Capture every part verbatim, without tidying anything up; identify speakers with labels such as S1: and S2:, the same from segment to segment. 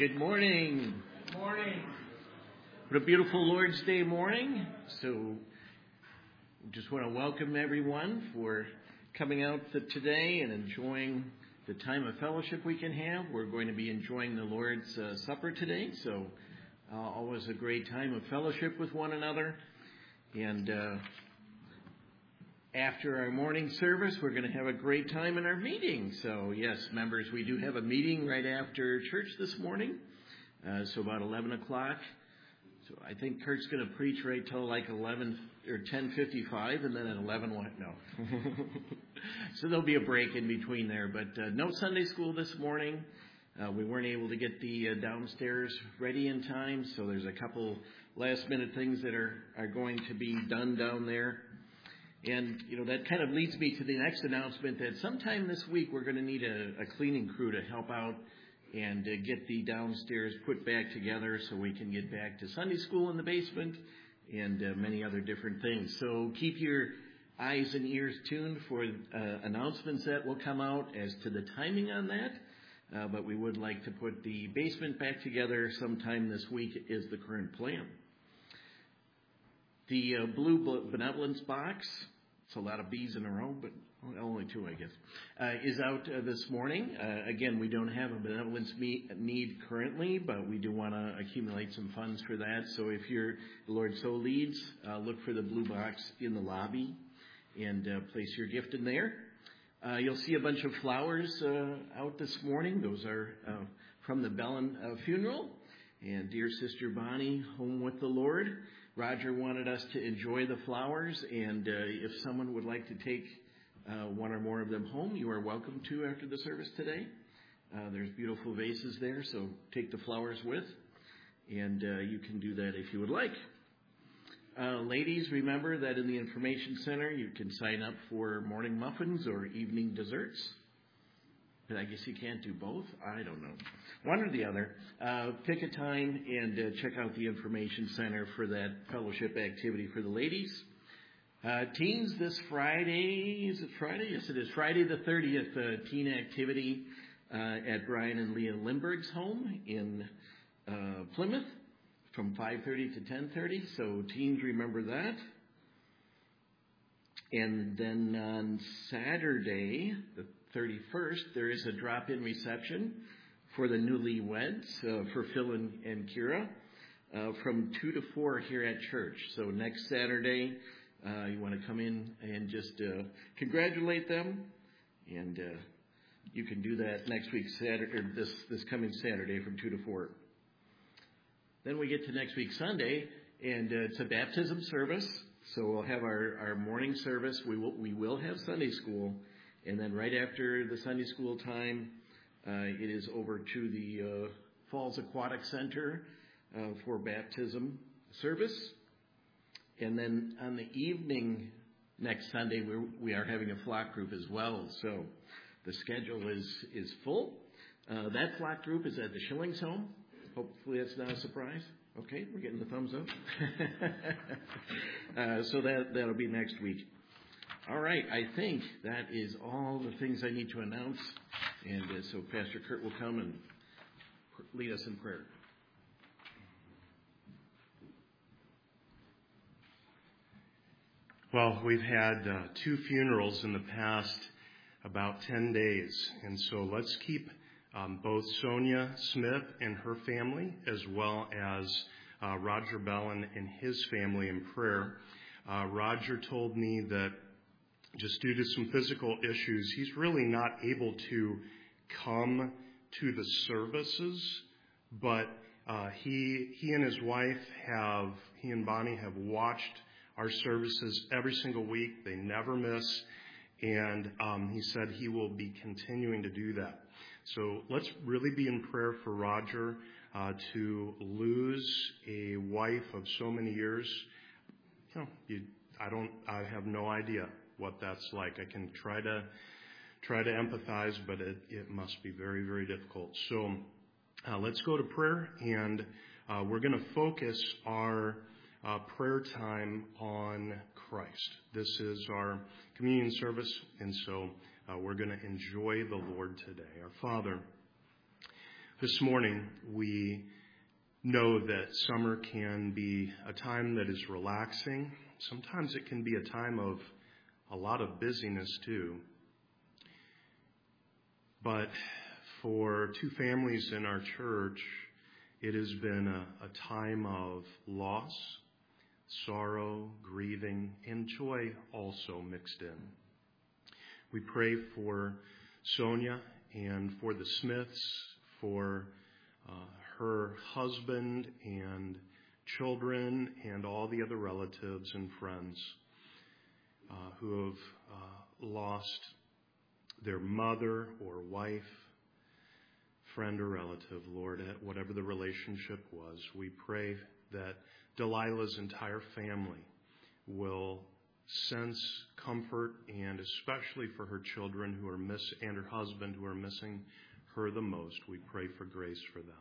S1: Good morning.
S2: Good morning.
S1: What a beautiful Lord's Day morning. So just want to welcome everyone for coming out today and enjoying the time of fellowship we can have. We're going to be enjoying the Lord's uh, Supper today. So uh, always a great time of fellowship with one another. And uh, after our morning service, we're going to have a great time in our meeting. So, yes, members, we do have a meeting right after church this morning, uh, so about eleven o'clock. So I think Kurt's going to preach right till like eleven or ten fifty-five, and then at eleven, what? No. So there'll be a break in between there. But uh, no Sunday school this morning. Uh, we weren't able to get the uh, downstairs ready in time, so there's a couple last-minute things that are, are going to be done down there. And, you know, that kind of leads me to the next announcement that sometime this week we're going to need a, a cleaning crew to help out and uh, get the downstairs put back together so we can get back to Sunday school in the basement and uh, many other different things. So keep your eyes and ears tuned for uh, announcements that will come out as to the timing on that. Uh, but we would like to put the basement back together sometime this week is the current plan. The uh, blue benevolence box, it's a lot of B's in a row, but only two, I guess, uh, is out uh, this morning. Uh, again, we don't have a benevolence me- need currently, but we do want to accumulate some funds for that. So if your the Lord so leads, uh, look for the blue box in the lobby and uh, place your gift in there. Uh, you'll see a bunch of flowers uh, out this morning. Those are uh, from the Bellin uh, funeral. And dear Sister Bonnie, home with the Lord. Roger wanted us to enjoy the flowers, and uh, if someone would like to take uh, one or more of them home, you are welcome to after the service today. Uh, there's beautiful vases there, so take the flowers with, and uh, you can do that if you would like. Uh, ladies, remember that in the information center you can sign up for morning muffins or evening desserts. But I guess you can't do both. I don't know. One or the other. Uh, pick a time and uh, check out the information center for that fellowship activity for the ladies. Uh, teens, this Friday, is it Friday? Yes, it is. Friday the thirtieth, uh, teen activity uh, at Brian and Leah Lindbergh's home in uh, Plymouth from five thirty to ten thirty. So teens, remember that. And then on Saturday, the thirty-first, there is a drop-in reception for the newlyweds, uh, for Phil and, and Kira, uh, from two to four here at church. So next Saturday, uh, you want to come in and just uh, congratulate them, and uh, you can do that next week, Saturday, or this, this coming Saturday from two to four. Then we get to next week, Sunday, and uh, it's a baptism service. So we'll have our, our morning service. We will we will have Sunday school. And then right after the Sunday school time, uh, it is over to the uh, Falls Aquatic Center uh, for baptism service. And then on the evening next Sunday, we're, we are having a flock group as well. So the schedule is, is full. Uh, that flock group is at the Schillings home. Hopefully that's not a surprise. Okay, we're getting the thumbs up. uh, so that, that'll be next week. All right, I think that is all the things I need to announce. And uh, so Pastor Kurt will come and lead us in prayer.
S3: Well, we've had uh, two funerals in the past about ten days. And so let's keep um, both Sonia Smith and her family, as well as uh, Roger Bellin and his family in prayer. Uh, Roger told me that just due to some physical issues, he's really not able to come to the services, but uh, he he and his wife have, he and Bonnie have watched our services every single week. They never miss, and um, he said he will be continuing to do that. So let's really be in prayer for Roger uh, to lose a wife of so many years. You know, you, I don't, I have no idea what that's like. I can try to try to empathize, but it, it must be very, very difficult. So uh, let's go to prayer, and uh, we're going to focus our uh, prayer time on Christ. This is our communion service, and so uh, we're going to enjoy the Lord today. Our Father, This morning, we know that summer can be a time that is relaxing. Sometimes it can be a time of a lot of busyness too. But for two families in our church, it has been a, a time of loss, sorrow, grieving, and joy also mixed in. We pray for Sonia and for the Smiths, for uh, her husband and children and all the other relatives and friends uh, who have uh, lost their mother or wife, friend or relative, Lord, at whatever the relationship was. We pray that Delilah's entire family will sense comfort, and especially for her children who are miss and her husband who are missing her the most. We pray for grace for them.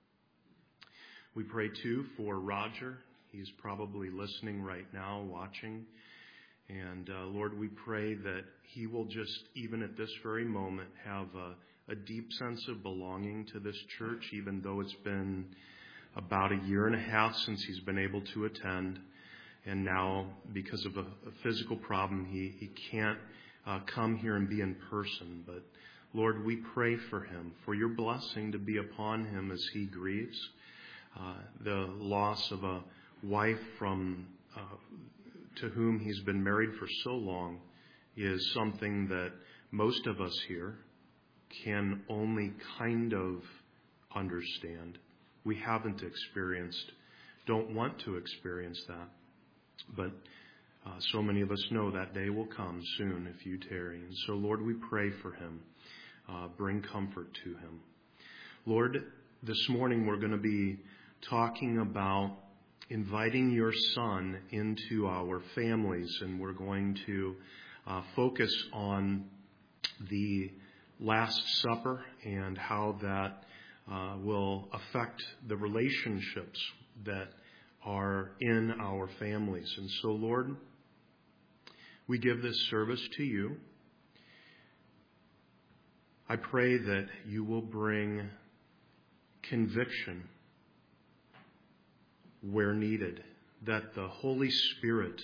S3: We pray too for Roger. He's probably listening right now, watching. And uh, Lord, we pray that he will just, even at this very moment, have a, a deep sense of belonging to this church, even though it's been about a year and a half since he's been able to attend. And now, because of a, a physical problem, he, he can't uh, come here and be in person. But Lord, we pray for him, for your blessing to be upon him as he grieves. Uh, the loss of a wife from uh, to whom he's been married for so long is something that most of us here can only kind of understand. We haven't experienced, don't want to experience that. But uh, so many of us know that day will come soon if you tarry. And so, Lord, we pray for him. Uh, bring comfort to him. Lord, this morning we're going to be talking about inviting your Son into our families, and we're going to uh, focus on the Last Supper and how that uh, will affect the relationships that are in our families. And so, Lord, we give this service to you. I pray that you will bring conviction where needed, that the Holy Spirit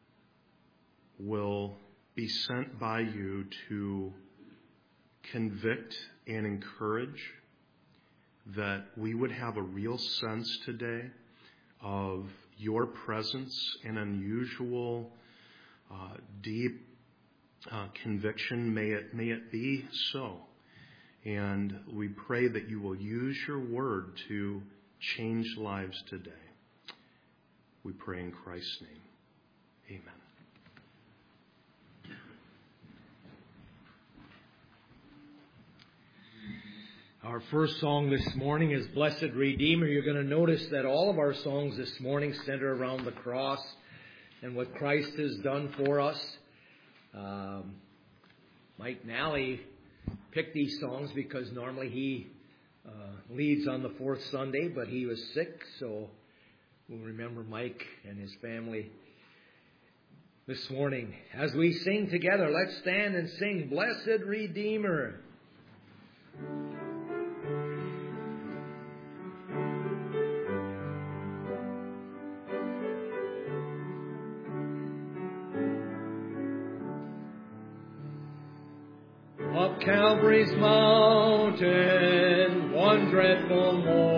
S3: will be sent by you to convict and encourage, that we would have a real sense today of your presence and unusual, uh, deep uh, conviction. May it, may it be so. And we pray that you will use your word to change lives today. We pray in Christ's name. Amen.
S2: Our first song this morning is Blessed Redeemer. You're going to notice that all of our songs this morning center around the cross and what Christ has done for us. Um, Mike Nally picked these songs because normally he uh, leads on the fourth Sunday, but he was sick, so we'll remember Mike and his family this morning. As we sing together, let's stand and sing Blessed Redeemer. Up Calvary's mountain, one dreadful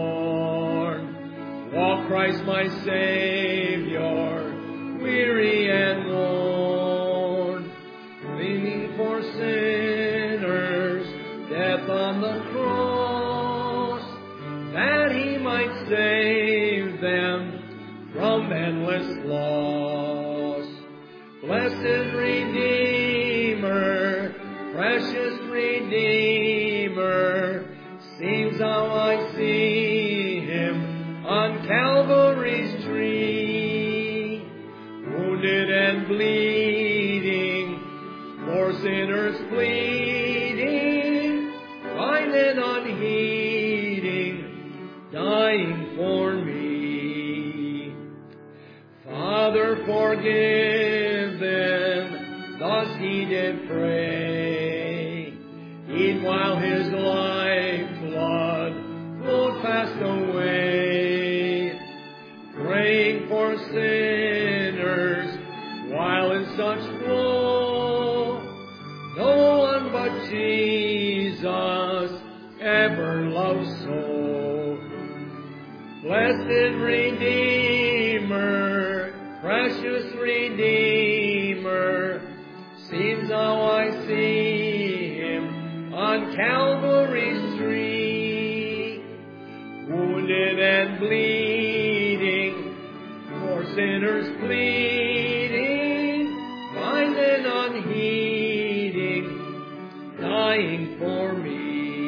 S2: morn, walked Christ my Savior, weary and worn, pleading for sinners, death on the cross, that he might save them from endless loss. Blessed Redeemer, precious Redeemer, seems how I see him on Calvary's tree, wounded and bleeding, for sinners pleading, blind and unheeding, dying for me. Father, forgive them, thus he did pray, e'en while his life blood passed away, praying for sinners while in such woe. No one but Jesus ever loved so. Blessed Redeemer, precious Redeemer, seems how I see Him on Calvary's tree, wounded and bleeding, for sinners pleading, blind and unheeding, dying for me.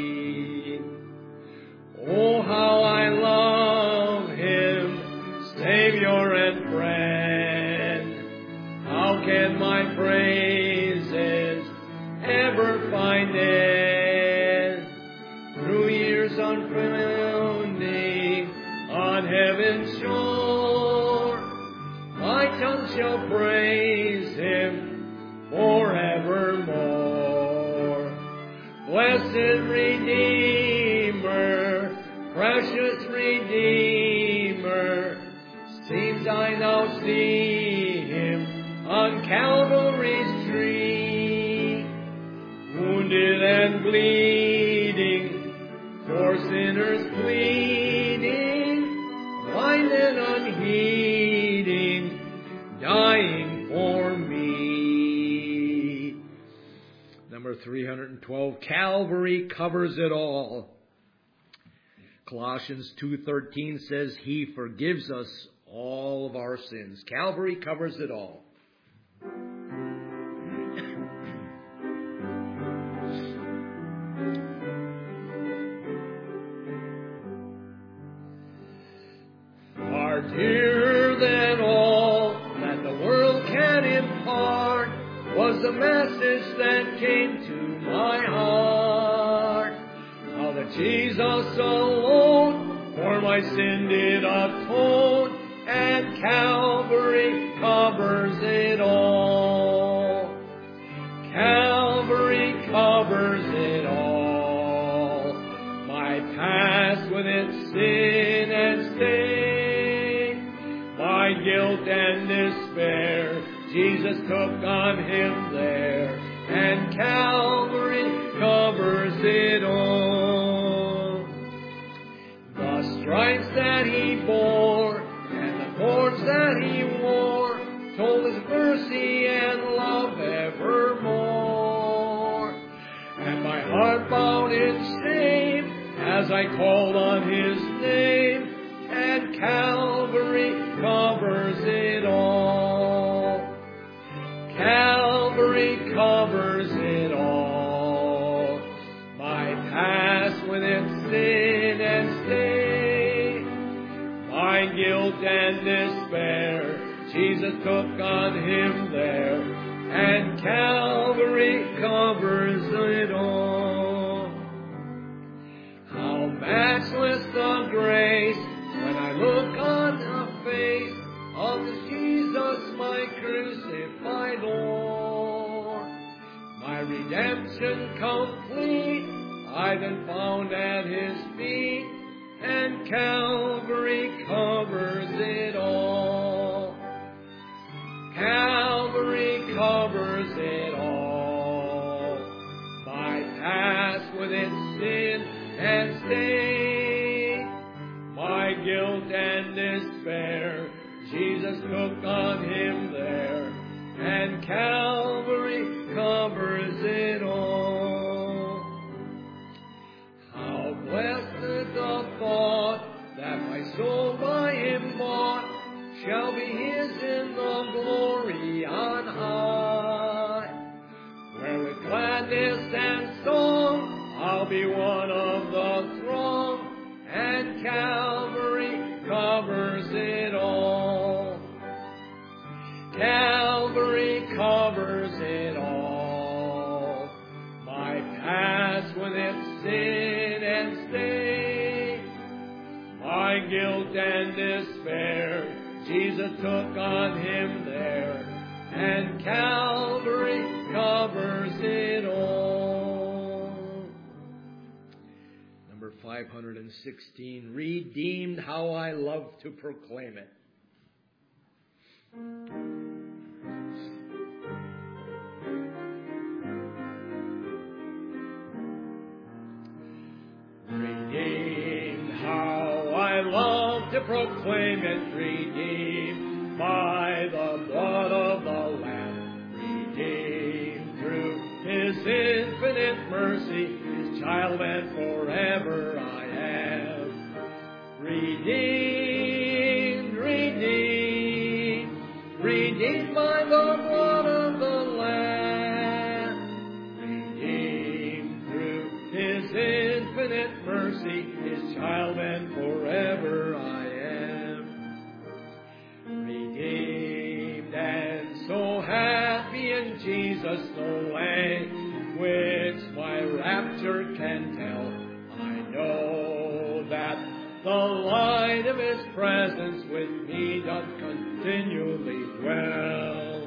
S2: Oh, how I love Him, Savior and friend. How can my praises ever find end? Through years unfounding on heaven's shore, my tongue shall praise Him forevermore. Blessed Redeemer, precious Redeemer, seems I now see Him on Calvary's tree, wounded and bleeding, for sinners pleading, blind and unheeding, dying for me. Number three hundred twelve, Calvary covers it all. Colossians two thirteen says He forgives us all of our sins. Calvary covers it all. Far dearer than all that the world can impart was the message that came to my heart. How that Jesus alone for my sin did atone, and Calvary covers it all. Calvary covers it all. My past with its sin and stain, my guilt and despair, Jesus took on Him there, and Calvary covers it all. The stripes that He bore and the thorns that He wore told His mercy and love evermore. And my heart bowed in shame as I called on His name, and Calvary covers it all. Calvary covers it all. My past with its sin and stain, my guilt and despair, Jesus took on Him there, and Calvary covers it all. How matchless the grace when I look on the face of Jesus, my crucified Lord. My redemption complete, I've been found at His feet, and Calvary covers it all. Calvary covers it all. My past with its sin and stain, my guilt and despair, Jesus took on Him there, and Calvary covers it all. How blessed the thought that my soul by Him bought shall be His in the glory on high, where with gladness and song I'll be one of the throng, and Calvary covers it all. Calvary covers it all. My past with its sin and stain, my guilt and despair, Jesus took on Him there, and Calvary covers it all. Number five five sixteen, Redeemed, how I love to proclaim it. Redeemed, how I love to proclaim it, redeemed by the blood of the Lamb, redeemed through His infinite mercy, His child and forever I am. Redeemed, redeemed, redeemed by the blood of the Lamb, redeemed through His infinite mercy, His child and forever I am. Redeemed and so happy in Jesus, no language my rapture can tell. I know that the light of His presence with me doth continually dwell.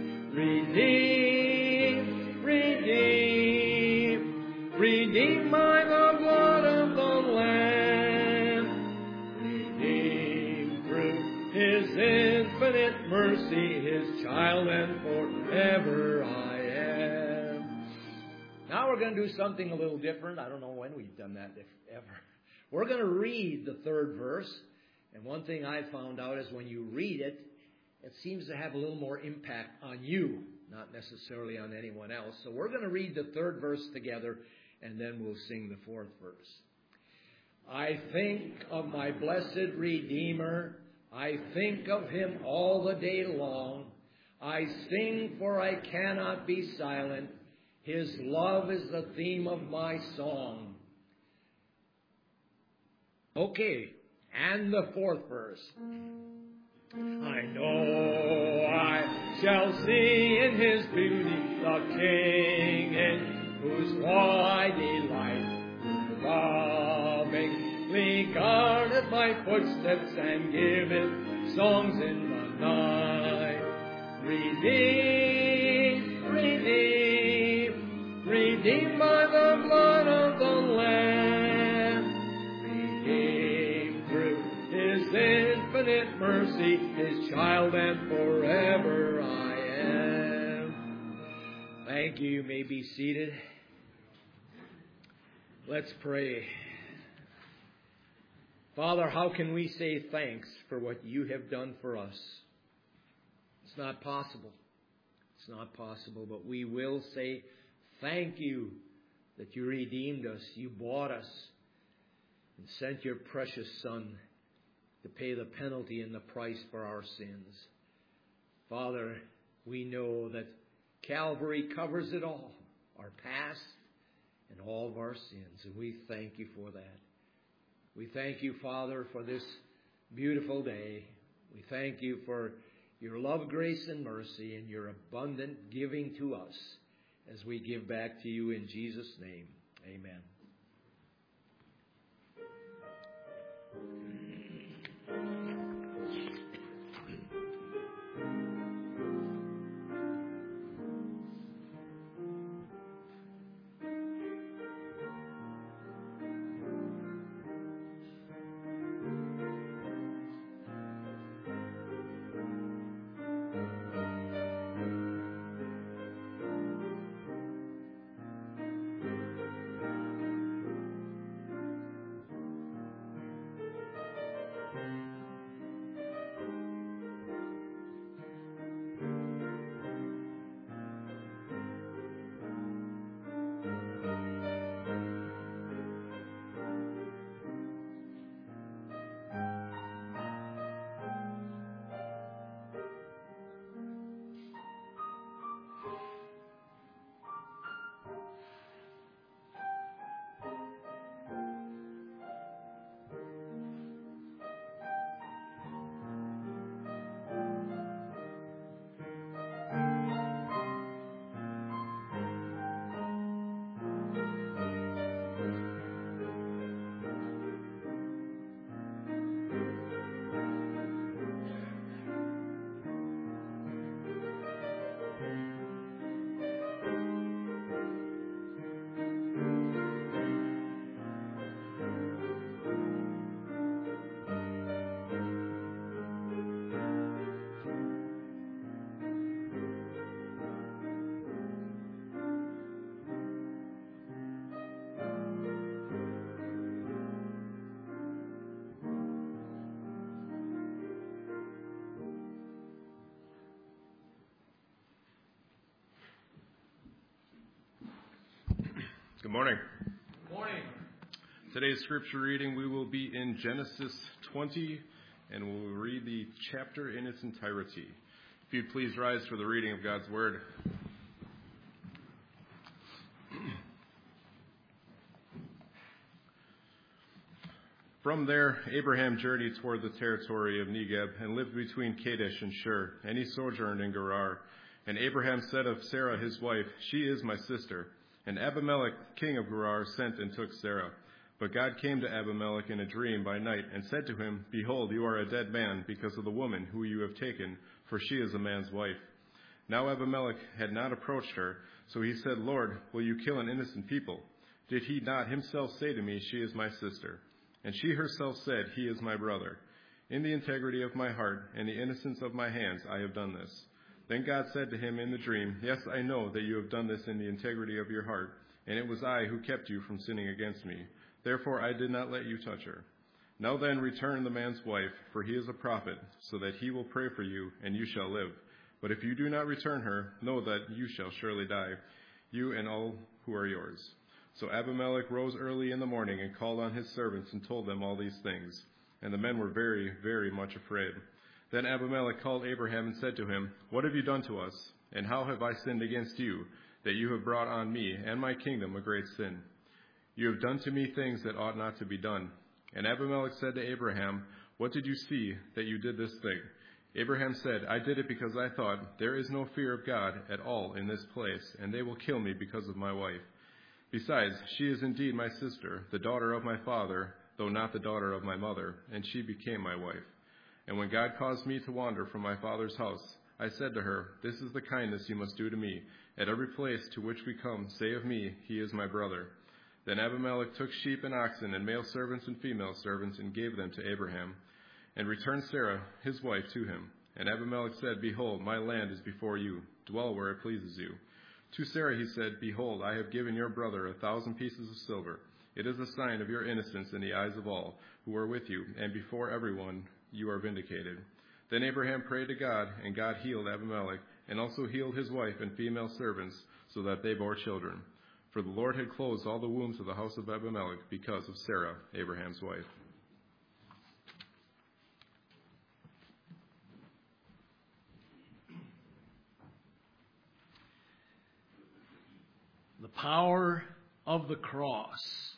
S2: Redeemed, redeemed, redeemed by the blood of the Lamb, redeemed through His infinite mercy, His child and forever I am. Now we're going to do something a little different. I don't know when we've done that ever. We're going to read the third verse. And one thing I found out is when you read it, it seems to have a little more impact on you, not necessarily on anyone else. So we're going to read the third verse together, and then we'll sing the fourth verse. I think of my blessed Redeemer. I think of Him all the day long. I sing, for I cannot be silent. His love is the theme of my song. Okay, and the fourth verse. I know I shall see in His beauty the King in whose law I delight, who lovingly guardeth my footsteps and giveth songs in the night. Redeemed, redeemed, redeemed by the blood of the Lamb, redeemed through His infinite mercy, His child and forever I am. Thank you. You may be seated. Let's pray. Father, how can we say thanks for what You have done for us? It's not possible. It's not possible, but we will say thank You that You redeemed us. You bought us and sent Your precious Son to pay the penalty and the price for our sins. Father, we know that Calvary covers it all, our past and all of our sins, and we thank You for that. We thank You, Father, for this beautiful day. We thank You for Your love, grace, and mercy, and Your abundant giving to us as we give back to You in Jesus' name. Amen.
S4: Good morning.
S2: Good morning.
S4: Today's scripture reading, we will be in Genesis twenty, and we'll read the chapter in its entirety. If you'd please rise for the reading of God's word. From there, Abraham journeyed toward the territory of Negeb and lived between Kadesh and Shur, and he sojourned in Gerar. And Abraham said of Sarah his wife, "She is my sister." And Abimelech, king of Gerar, sent and took Sarah. But God came to Abimelech in a dream by night and said to him, "Behold, you are a dead man because of the woman who you have taken, for she is a man's wife." Now Abimelech had not approached her, so he said, "Lord, will you kill an innocent people? Did he not himself say to me, 'She is my sister'? And she herself said, 'He is my brother.' In the integrity of my heart and the innocence of my hands I have done this." Then God said to him in the dream, "Yes, I know that you have done this in the integrity of your heart, and it was I who kept you from sinning against me. Therefore I did not let you touch her. Now then return the man's wife, for he is a prophet, so that he will pray for you, and you shall live. But if you do not return her, know that you shall surely die, you and all who are yours." So Abimelech rose early in the morning and called on his servants and told them all these things. And the men were very, very much afraid. Then Abimelech called Abraham and said to him, "What have you done to us? And how have I sinned against you, that you have brought on me and my kingdom a great sin? You have done to me things that ought not to be done." And Abimelech said to Abraham, "What did you see that you did this thing?" Abraham said, "I did it because I thought, there is no fear of God at all in this place, and they will kill me because of my wife. Besides, she is indeed my sister, the daughter of my father, though not the daughter of my mother, and she became my wife. And when God caused me to wander from my father's house, I said to her, 'This is the kindness you must do to me. At every place to which we come, say of me, he is my brother.' Then Abimelech took sheep and oxen and male servants and female servants and gave them to Abraham, and returned Sarah, his wife, to him. And Abimelech said, 'Behold, my land is before you. Dwell where it pleases you.' To Sarah he said, 'Behold, I have given your brother a thousand pieces of silver. It is a sign of your innocence in the eyes of all who are with you, and before everyone you are vindicated.' Then Abraham prayed to God, and God healed Abimelech, and also healed his wife and female servants, so that they bore children. For the Lord had closed all the wombs of the house of Abimelech because of Sarah, Abraham's wife."
S2: The power of the cross.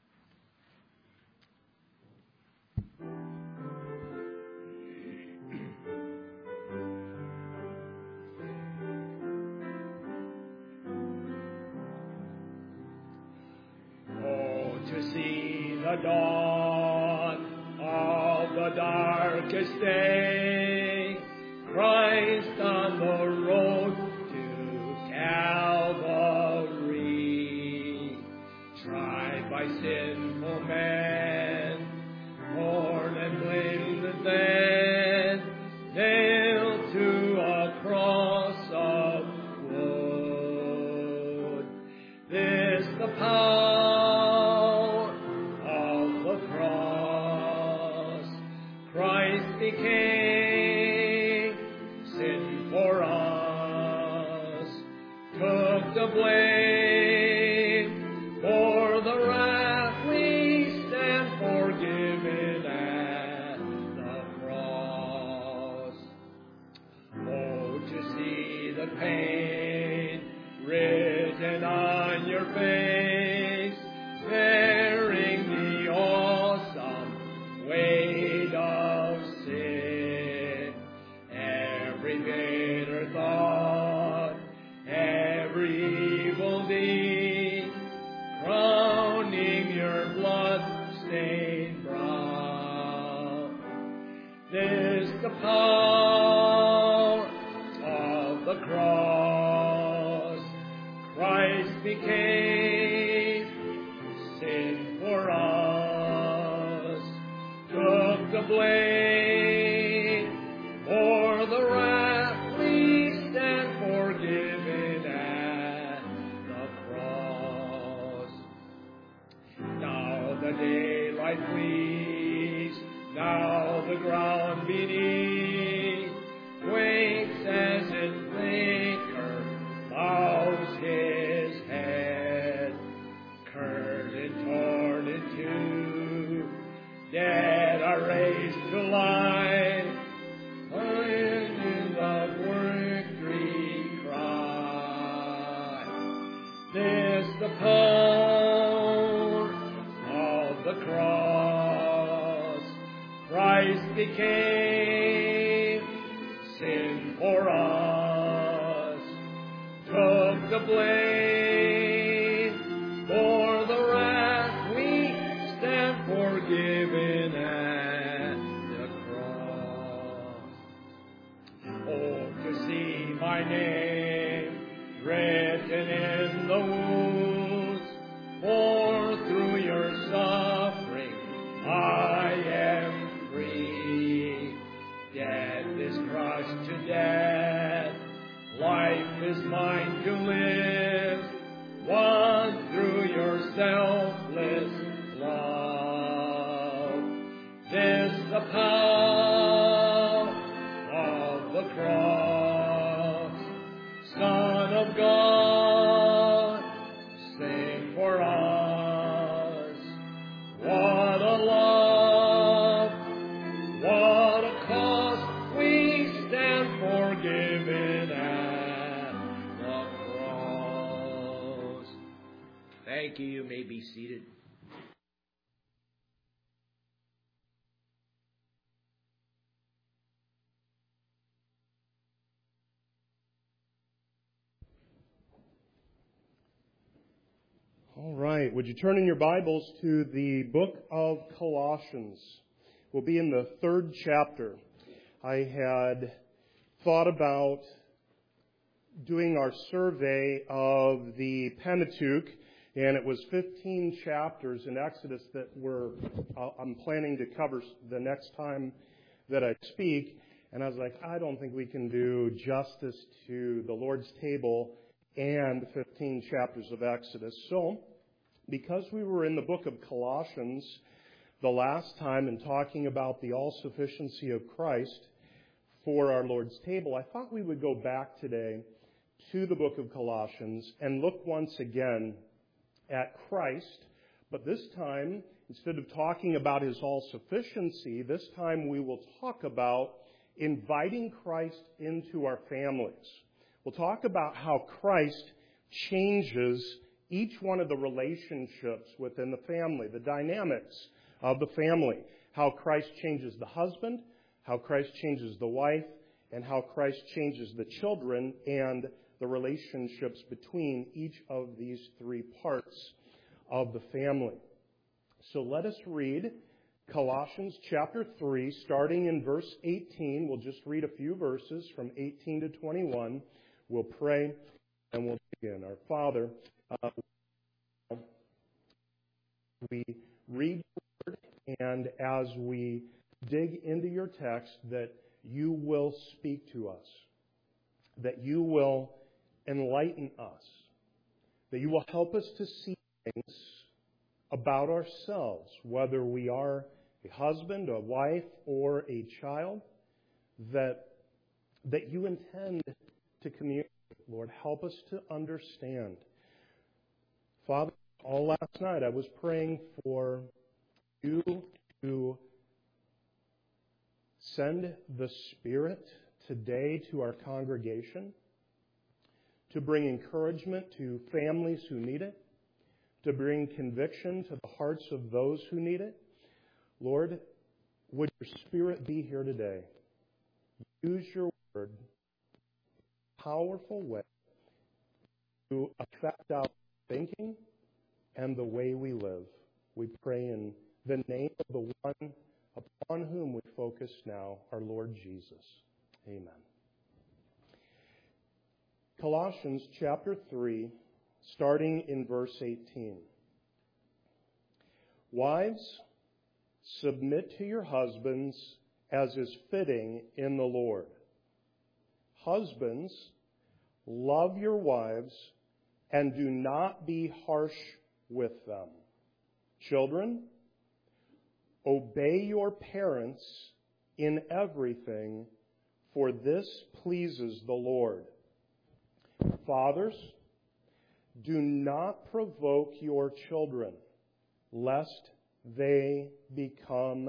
S2: Oh, to see the dawn of the darkest day, Christ on the road to Calvary, tried by sinful men, born and blamed and dead, nailed to a cross of wood. This the power of the cross. Christ became sin for us, took the blame for the wrath we stand forgiven at the cross. Oh, to see the pain written on your face, bearing the awesome weight of sin, every bitter thought, every evil deed, crowning your blood-stained brow. This the power of the cross. Christ became sin for us, took the blame for the wrath we stand forgiven at the cross. Now the daylight flees, now the ground beneath quakes as its maker bows his head. This the power of the cross. Christ became sin for us, took the blame for the wrath we stand forgiven at the cross. Oh, to see my name written in the wounds, for through your suffering I am free. Death is crushed to death, life is mine to live, won through your selfless love. This the power of the cross. Son of God, sing for us. What a love, what a cause, we stand forgiven at the cross. Thank you. You may be seated.
S3: All right. Would you turn in your Bibles to the book of Colossians? We'll be in the third chapter. I had thought about doing our survey of the Pentateuch, and it was fifteen chapters in Exodus that we're, uh, I'm planning to cover the next time that I speak. And I was like, I don't think we can do justice to the Lord's table and fifteen chapters of Exodus. So, because we were in the book of Colossians the last time and talking about the all-sufficiency of Christ for our Lord's table, I thought we would go back today to the book of Colossians and look once again at Christ. But this time, instead of talking about his all-sufficiency, this time we will talk about inviting Christ into our families. We'll talk about how Christ changes each one of the relationships within the family, the dynamics of the family, how Christ changes the husband, how Christ changes the wife, and how Christ changes the children and the relationships between each of these three parts of the family. So let us read Colossians chapter three, starting in verse eighteen. We'll just read a few verses from eighteen to twenty-one. We'll pray and we'll begin. Our Father, uh, we read your word, and as we dig into your text, that you will speak to us, that you will enlighten us, that you will help us to see things about ourselves, whether we are a husband, a wife, or a child, that, that you intend to communicate. Lord, help us to understand. Father, all last night I was praying for you to send the Spirit today to our congregation, to bring encouragement to families who need it, to bring conviction to the hearts of those who need it. Lord, would your Spirit be here today? Use your word in a powerful way to affect our thinking and the way we live. We pray in the name of the one upon whom we focus now, our Lord Jesus. Amen. Colossians chapter three, starting in verse eighteen. Wives, submit to your husbands as is fitting in the Lord. Husbands, love your wives and do not be harsh with them. Children, obey your parents in everything, for this pleases the Lord. Fathers, do not provoke your children, lest they become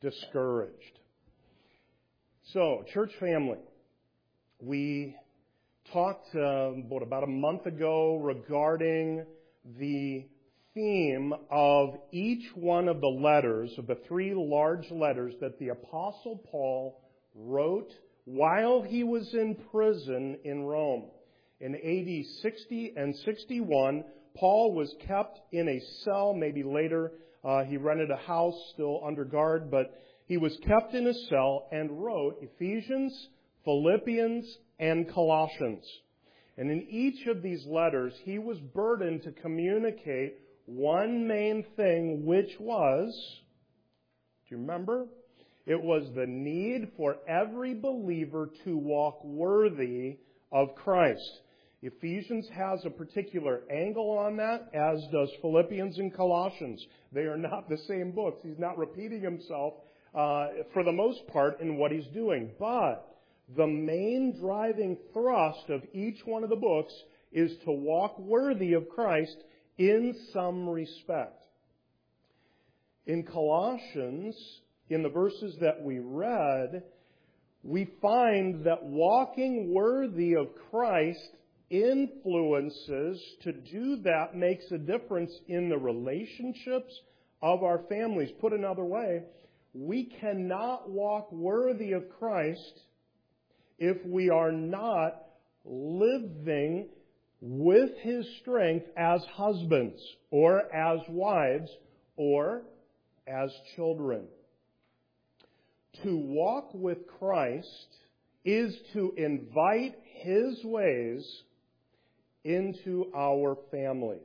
S3: discouraged. So, church family, we
S5: talked uh, about, about a month ago regarding the theme of each one of the letters, of the three large letters that the Apostle Paul wrote while he was in prison in Rome. In A D sixty and sixty-one, Paul was kept in a cell. Maybe later uh, he rented a house still under guard, but he was kept in a cell and wrote Ephesians, Philippians, and Colossians. And in each of these letters, he was burdened to communicate one main thing, which was, do you remember? It was the need for every believer to walk worthy of Christ. Ephesians has a particular angle on that, as does Philippians and Colossians. They are not the same books. He's not repeating himself uh, for the most part in what he's doing. But the main driving thrust of each one of the books is to walk worthy of Christ in some respect. In Colossians, in the verses that we read, we find that walking worthy of Christ influences, to do that makes a difference in the relationships of our families. Put another way, we cannot walk worthy of Christ if we are not living with His strength as husbands, or as wives, or as children. To walk with Christ is to invite His ways into our families.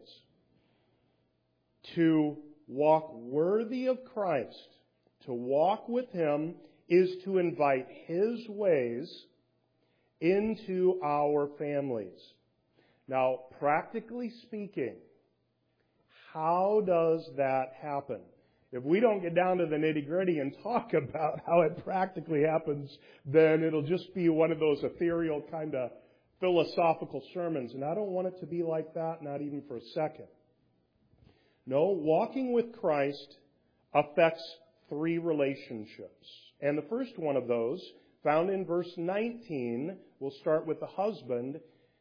S5: To walk worthy of Christ, to walk with Him, is to invite His ways into our families. Now, practically speaking, how does that happen? If we don't get down to the nitty-gritty and talk about how it practically happens, then it'll just be one of those ethereal kind of philosophical sermons. And I don't want it to be like that, not even for a second. No, walking with Christ affects three relationships. And the first one of those, found in verse nineteen, we'll start with the husband,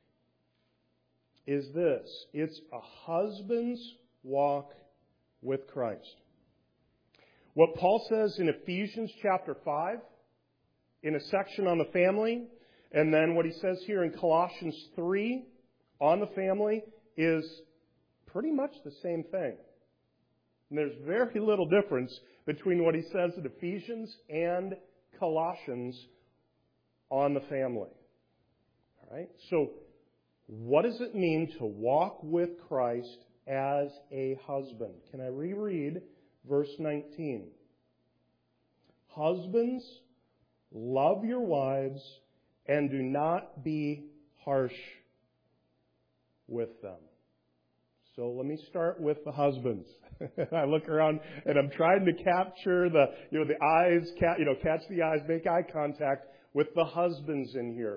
S5: is this. It's a husband's walk with Christ. What Paul says in Ephesians chapter five, in a section on the family, and then what he says here in Colossians three on the family, is pretty much the same thing. And there's very little difference between what he says in Ephesians and Colossians on the family. All right? So, what does it mean to walk with Christ as a husband? Can I reread verse nineteen? Husbands, love your wives and do not be harsh with them. So let me start with the husbands. I look around and I'm trying to capture the, you know, the eyes, you know, catch the eyes, make eye contact with the husbands in here.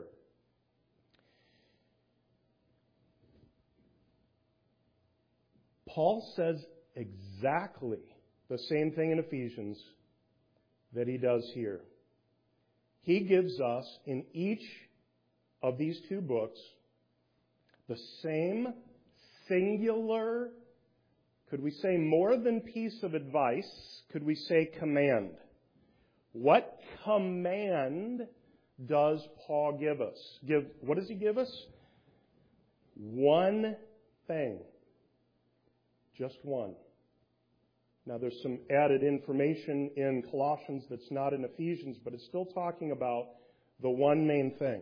S5: Paul says exactly the same thing in Ephesians that he does here. He gives us, in each of these two books, the same singular, could we say more than piece of advice, could we say command? What command does Paul give us? Give, what does he give us? One thing. Just one. Now, there's some added information in Colossians that's not in Ephesians, but it's still talking about the one main thing.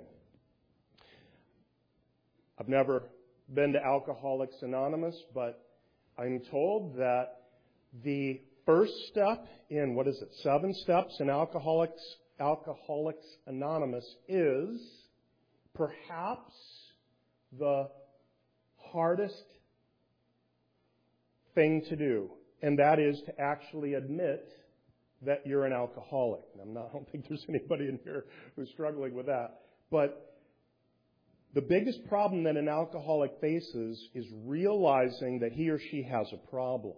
S5: I've never been to Alcoholics Anonymous, but I'm told that the first step in, what is it, seven steps in Alcoholics, Alcoholics Anonymous is perhaps the hardest thing to do. And that is to actually admit that you're an alcoholic. I'm not, I don't think there's anybody in here who's struggling with that. But the biggest problem that an alcoholic faces is realizing that he or she has a problem.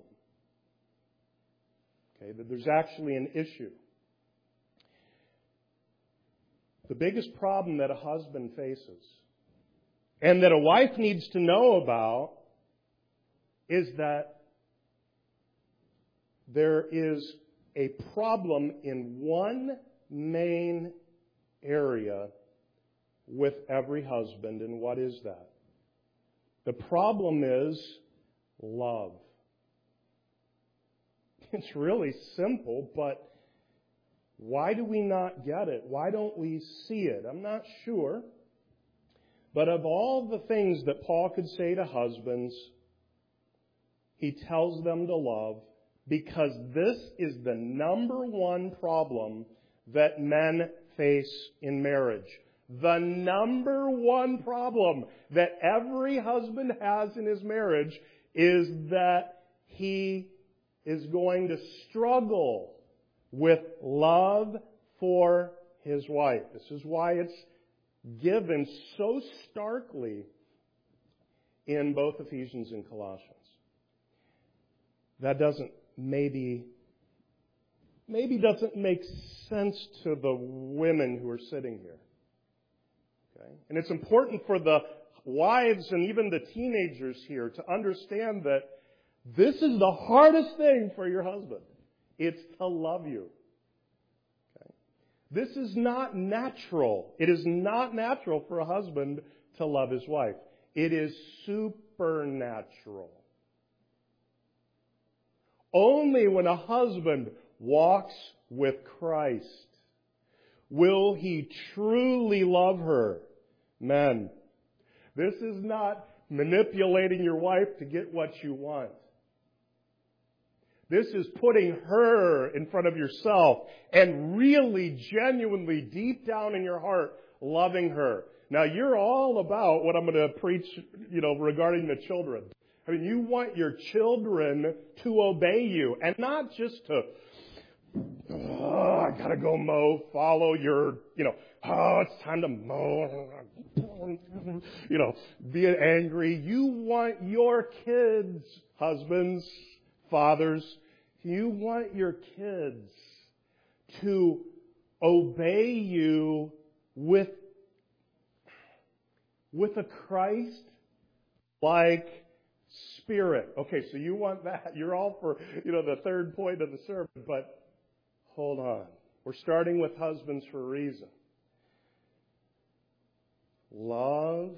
S5: Okay, that there's actually an issue. The biggest problem that a husband faces and that a wife needs to know about is that there is a problem in one main area with every husband. And what is that? The problem is love. It's really simple, but why do we not get it? Why don't we see it? I'm not sure. But of all the things that Paul could say to husbands, he tells them to love, because this is the number one problem that men face in marriage. The number one problem that every husband has in his marriage is that he is going to struggle with love for his wife. This is why it's given so starkly in both Ephesians and Colossians. That doesn't maybe maybe doesn't make sense to the women who are sitting here. Okay? And it's important for the wives and even the teenagers here to understand that this is the hardest thing for your husband. It's to love you. Okay? This is not natural. It is not natural for a husband to love his wife. It is supernatural. Only when a husband walks with Christ will he truly love her. Men, this is not manipulating your wife to get what you want. This is putting her in front of yourself and really, genuinely, deep down in your heart, loving her. Now, you're all about what I'm going to preach, you know, regarding the children. I mean, you want your children to obey you, and not just to, oh, I gotta go mow, follow your, you know, oh, it's time to mow, you know, be angry. You want your kids, husbands, fathers, you want your kids to obey you with, with a Christ-like spirit. Okay, so you want that. You're all for, you know, the third point of the sermon, but hold on. We're starting with husbands for a reason. Love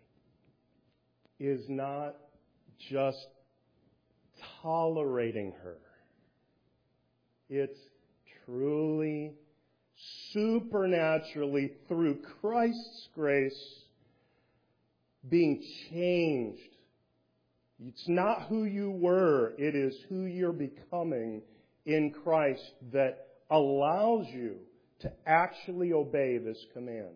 S5: is not just tolerating her. It's truly, supernaturally, through Christ's grace, being changed. It's not who you were, it is who you're becoming in Christ that allows you to actually obey this command.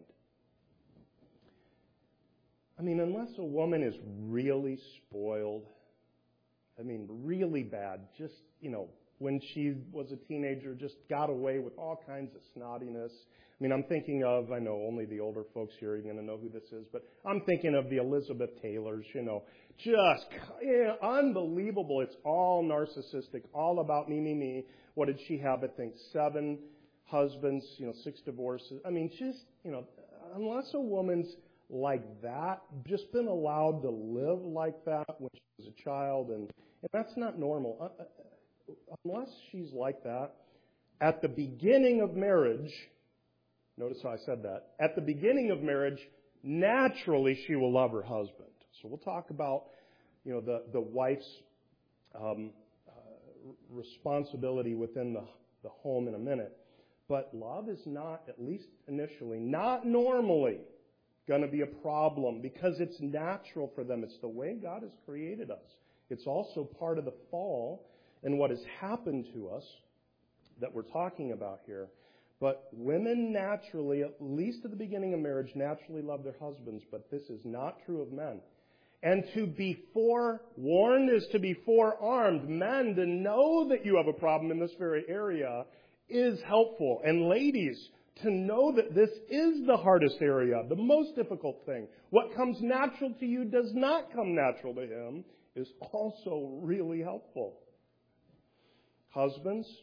S5: I mean, unless a woman is really spoiled, I mean, really bad, just, you know, when she was a teenager, just got away with all kinds of snottiness. I mean, I'm thinking of, I know only the older folks here are going to know who this is, but I'm thinking of the Elizabeth Taylors, you know, just yeah, unbelievable. It's all narcissistic, all about me, me, me. What did she have? I think seven husbands, you know, six divorces. I mean, just, you know, unless a woman's like that, just been allowed to live like that when she was a child, and, and that's not normal. Uh, unless she's like that, at the beginning of marriage, notice how I said that, at the beginning of marriage, naturally she will love her husband. So we'll talk about, you know, the, the wife's um, uh, responsibility within the, the home in a minute. But love is not, at least initially, not normally going to be a problem because it's natural for them. It's the way God has created us. It's also part of the fall and what has happened to us that we're talking about here. But women naturally, at least at the beginning of marriage, naturally love their husbands, but this is not true of men. And to be forewarned is to be forearmed. Men, to know that you have a problem in this very area is helpful. And ladies, to know that this is the hardest area, the most difficult thing. What comes natural to you does not come natural to him is also really helpful. Husbands,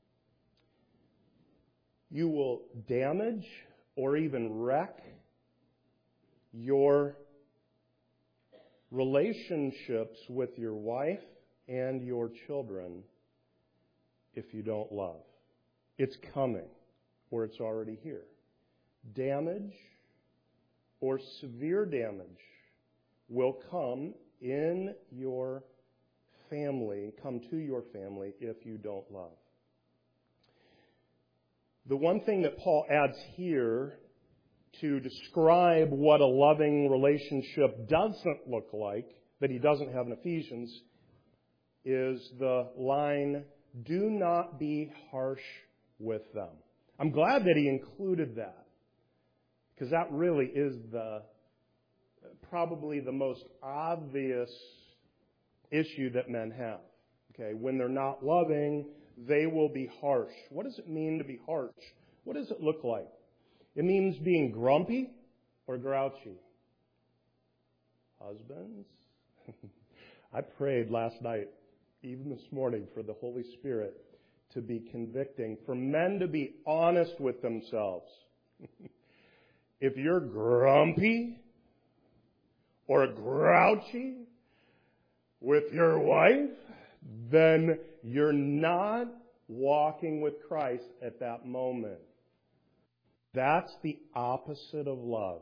S5: you will damage or even wreck your relationships with your wife and your children if you don't love. It's coming, or it's already here. Damage or severe damage will come in your family, come to your family if you don't love. The one thing that Paul adds here to describe what a loving relationship doesn't look like, that he doesn't have in Ephesians, is the line, do not be harsh with them. I'm glad that he included that, because that really is the probably the most obvious issue that men have. Okay, when they're not loving, they will be harsh. What does it mean to be harsh? What does it look like? It means being grumpy or grouchy. Husbands? I prayed last night, even this morning, for the Holy Spirit to be convicting, for men to be honest with themselves. If you're grumpy or grouchy with your wife, then you're not walking with Christ at that moment. That's the opposite of love.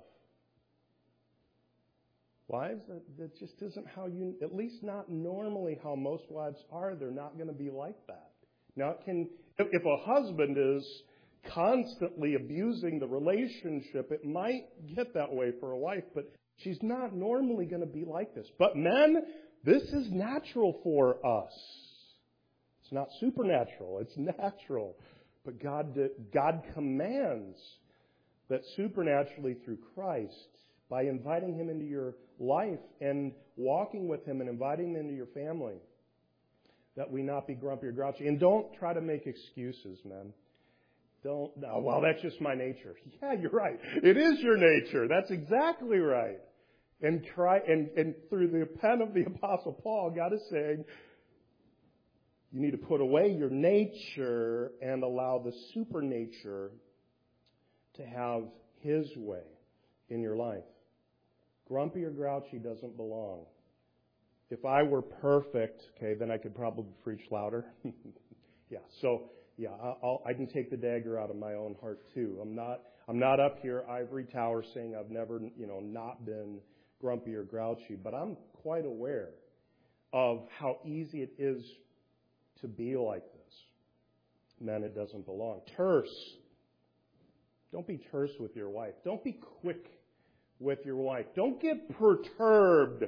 S5: Wives, that, that just isn't how you, at least not normally how most wives are. They're not going to be like that. Now, it can, if, if a husband is constantly abusing the relationship, it might get that way for a wife, but she's not normally going to be like this. But men, this is natural for us. It's not supernatural. It's natural. But God, God commands that supernaturally through Christ, by inviting Him into your life and walking with Him and inviting Him into your family, that we not be grumpy or grouchy. And don't try to make excuses, man. Don't, no, well, that's just my nature. Yeah, you're right. It is your nature. That's exactly right. And try, and, and through the pen of the Apostle Paul, God is saying, you need to put away your nature and allow the supernature to have His way in your life. Grumpy or grouchy doesn't belong. If I were perfect, okay, then I could probably preach louder. yeah, so yeah, I'll, I can take the dagger out of my own heart too. I'm not, I'm not up here ivory tower saying I've never, you know, not been grumpy or grouchy, but I'm quite aware of how easy it is to be like this. Men, it doesn't belong. Terse. Don't be terse with your wife. Don't be quick with your wife. Don't get perturbed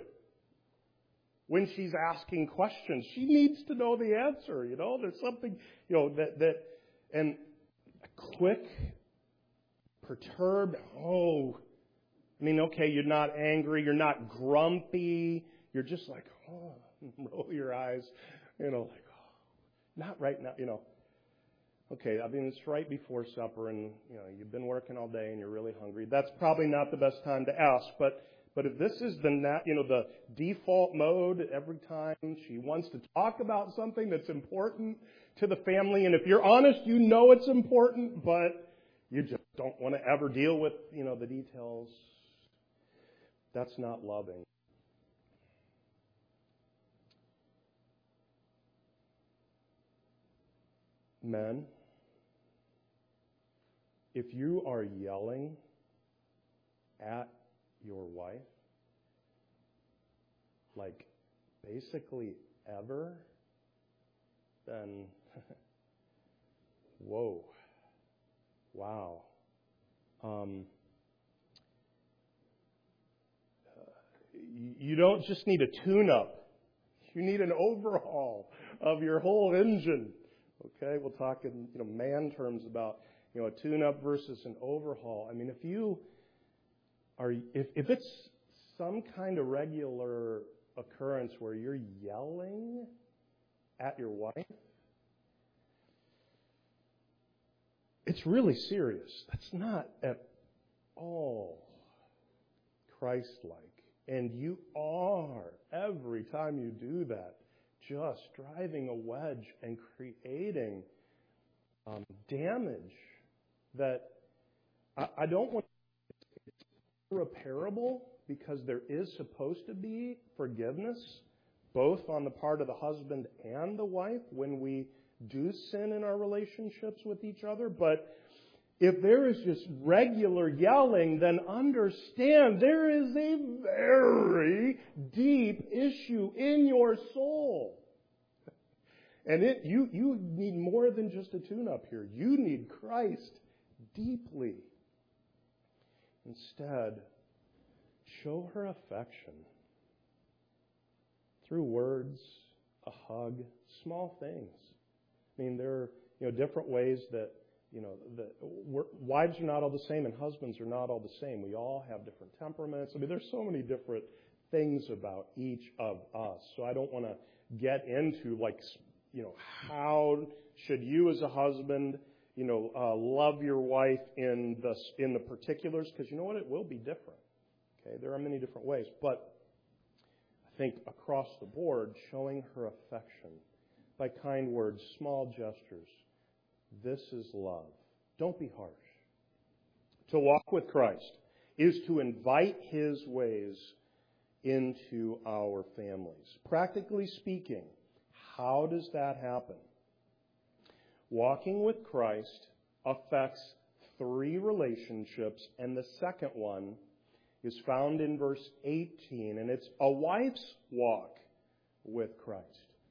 S5: when she's asking questions. She needs to know the answer, you know. There's something, you know, that, that and quick, perturbed, oh, I mean, okay, you're not angry, you're not grumpy, you're just like, oh, roll your eyes, you know, like, oh, not right now, you know. Okay, I mean, it's right before supper and, you know, you've been working all day and you're really hungry. That's probably not the best time to ask, but But if this is the nat, you know, the default mode every time she wants to talk about something that's important to the family, and if you're honest, you know it's important, but you just don't want to ever deal with, you know, the details, that's not loving. Men, if you are yelling at your wife, like basically ever, then whoa, wow. Um, uh, you don't just need a tune-up. You need an overhaul of your whole engine. Okay, we'll talk in, you know, man terms about, you know, a tune-up versus an overhaul. I mean, if you are, if, if it's some kind of regular occurrence where you're yelling at your wife, it's really serious. That's not at all Christ-like. And you are, every time you do that, just driving a wedge and creating um, damage that I, I don't want. It's irreparable, because there is supposed to be forgiveness, both on the part of the husband and the wife when we do sin in our relationships with each other. But if there is just regular yelling, then understand there is a very deep issue in your soul. And it, you, you need more than just a tune-up here. You need Christ deeply. Instead, show her affection through words, a hug, small things. I mean, there are, you know, different ways that, you know, that we're, wives are not all the same and husbands are not all the same. We all have different temperaments. I mean, there's so many different things about each of us. So I don't want to get into, like, you know, how should you as a husband, you know, uh, love your wife in the in the particulars? Because you know what, it will be different. Okay, there are many different ways, but I think across the board, showing her affection by kind words, small gestures. This is love. Don't be harsh. To walk with Christ is to invite His ways into our families. Practically speaking, how does that happen? Walking with Christ affects three relationships, and the second one is found in verse eighteen, and it's a wife's walk with Christ.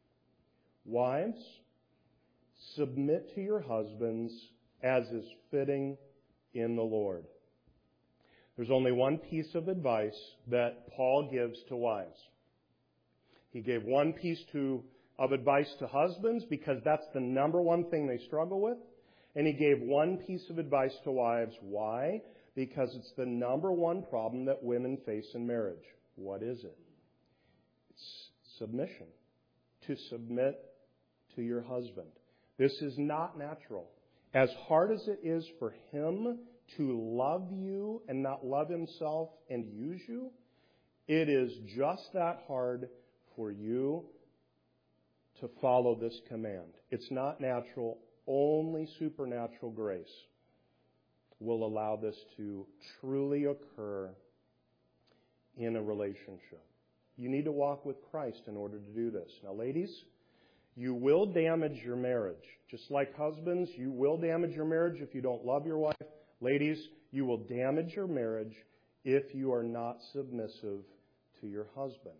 S5: Wives, submit to your husbands as is fitting in the Lord. There's only one piece of advice that Paul gives to wives. He gave one piece to of advice to husbands because that's the number one thing they struggle with. And he gave one piece of advice to wives. Why? Because it's the number one problem that women face in marriage. What is it? It's submission. To submit to your husband. This is not natural. As hard as it is for him to love you and not love himself and use you, it is just that hard for you to follow this command. It's not natural. Only supernatural grace will allow this to truly occur in a relationship. You need to walk with Christ in order to do this. Now, ladies, you will damage your marriage. Just like husbands, you will damage your marriage if you don't love your wife. Ladies, you will damage your marriage if you are not submissive to your husband.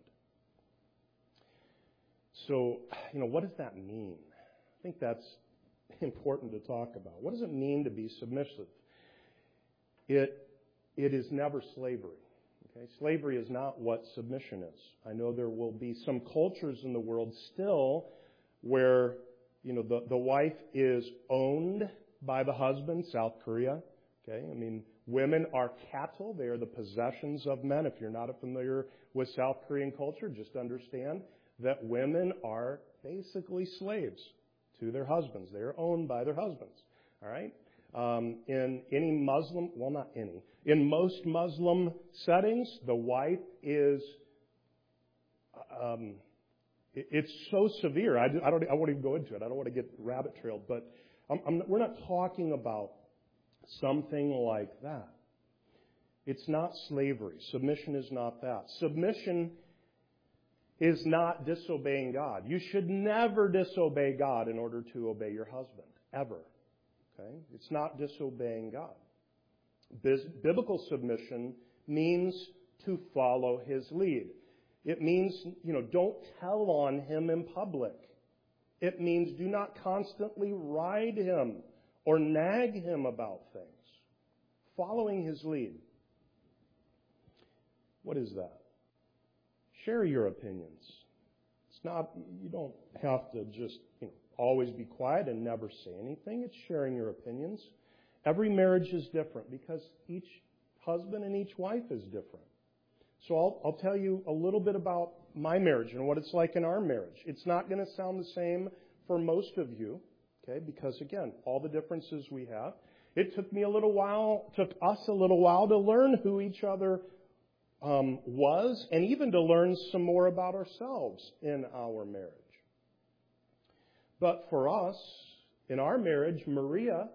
S5: So, you know, what does that mean? I think that's important to talk about. What does it mean to be submissive? It it is never slavery. Okay? Slavery is not what submission is. I know there will be some cultures in the world still where, you know, the, the wife is owned by the husband, South Korea. Okay? I mean, women are cattle. They are the possessions of men. If you're not familiar with South Korean culture, just understand that women are basically slaves to their husbands. They are owned by their husbands. All right? Um, in any Muslim, well, not any, in most Muslim settings, the wife is, um, it, it's so severe. I, I don't. I won't even go into it. I don't want to get rabbit trailed. But I'm, I'm, we're not talking about something like that. It's not slavery. Submission is not that. Submission is not disobeying God. You should never disobey God in order to obey your husband, ever. Okay? It's not disobeying God. Bis- biblical submission means to follow His lead. It means, you know, don't tell on Him in public. It means do not constantly ride Him or nag Him about things. Following His lead. What is that? Share your opinions. It's not, you don't have to just, you know, always be quiet and never say anything. It's sharing your opinions. Every marriage is different because each husband and each wife is different. So I'll, I'll tell you a little bit about my marriage and what it's like in our marriage. It's not going to sound the same for most of you, okay, because again, all the differences we have. It took me a little while, took us a little while to learn who each other Um, was, and even to learn some more about ourselves in our marriage. But for us, in our marriage, Maria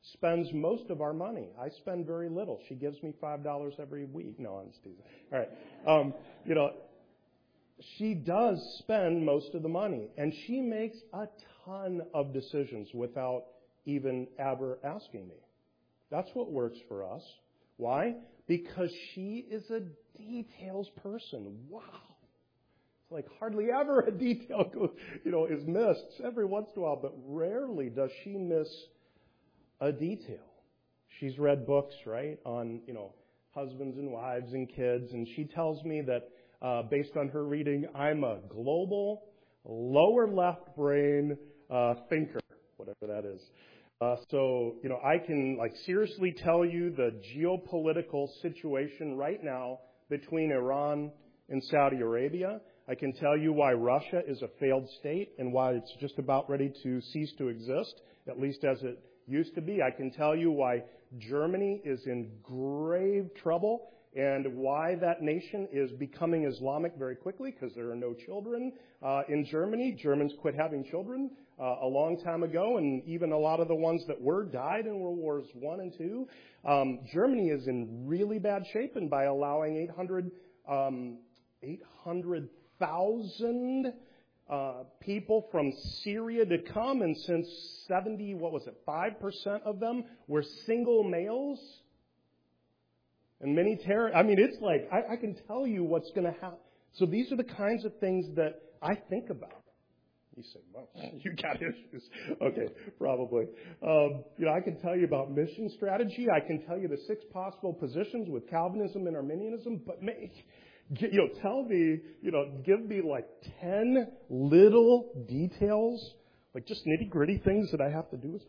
S5: spends most of our money. I spend very little. She gives me five dollars every week. No, I'm just teasing. All right. Um, you know, she does spend most of the money, and she makes a ton of decisions without even ever asking me. That's what works for us. Why? Because she is a details person. Wow. It's like hardly ever a detail goes, you know, is missed every once in a while, but rarely does she miss a detail. She's read books, right, on, you know, husbands and wives and kids, and she tells me that uh, based on her reading, I'm a global, lower left brain uh, thinker, whatever that is. Uh, so, you know, I can, like, seriously tell you the geopolitical situation right now between Iran and Saudi Arabia. I can tell you why Russia is a failed state and why it's just about ready to cease to exist, at least as it used to be. I can tell you why Germany is in grave trouble and why that nation is becoming Islamic very quickly, because there are no children uh, in Germany. Germans quit having children uh, a long time ago, and even a lot of the ones that were died in World Wars One and Two. Um, Germany is in really bad shape, and by allowing eight hundred, um, eight hundred thousand uh, people from Syria to come, and since seventy, what was it, five percent of them were single males. And many terror, I mean, it's like, I, I can tell you what's going to happen. So these are the kinds of things that I think about. You say, well, you got issues. Okay, probably. Um, you know, I can tell you about mission strategy. I can tell you the six possible positions with Calvinism and Arminianism, but make, you know, tell me, you know, give me like ten little details, like just nitty-gritty things that I have to do.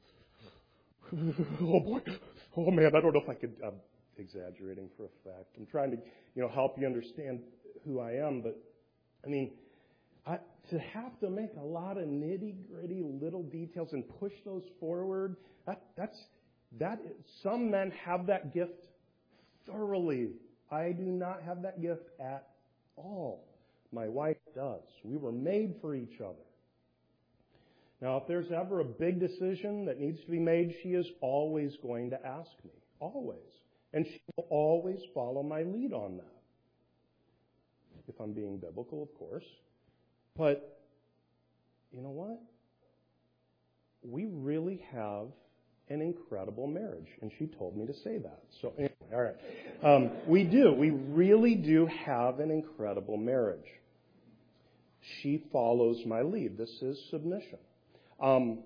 S5: Oh, boy. Oh, man, I don't know if I could... Um, exaggerating for a fact. I'm trying to, you know, help you understand who I am, but I mean, I, to have to make a lot of nitty-gritty little details and push those forward, that, that's, that, some men have that gift thoroughly. I do not have that gift at all. My wife does. We were made for each other. Now, if there's ever a big decision that needs to be made, she is always going to ask me. Always. And she will always follow my lead on that. If I'm being biblical, of course. But, you know what? We really have an incredible marriage. And she told me to say that. So, anyway, all right. Um, we do. We really do have an incredible marriage. She follows my lead. This is submission. Um,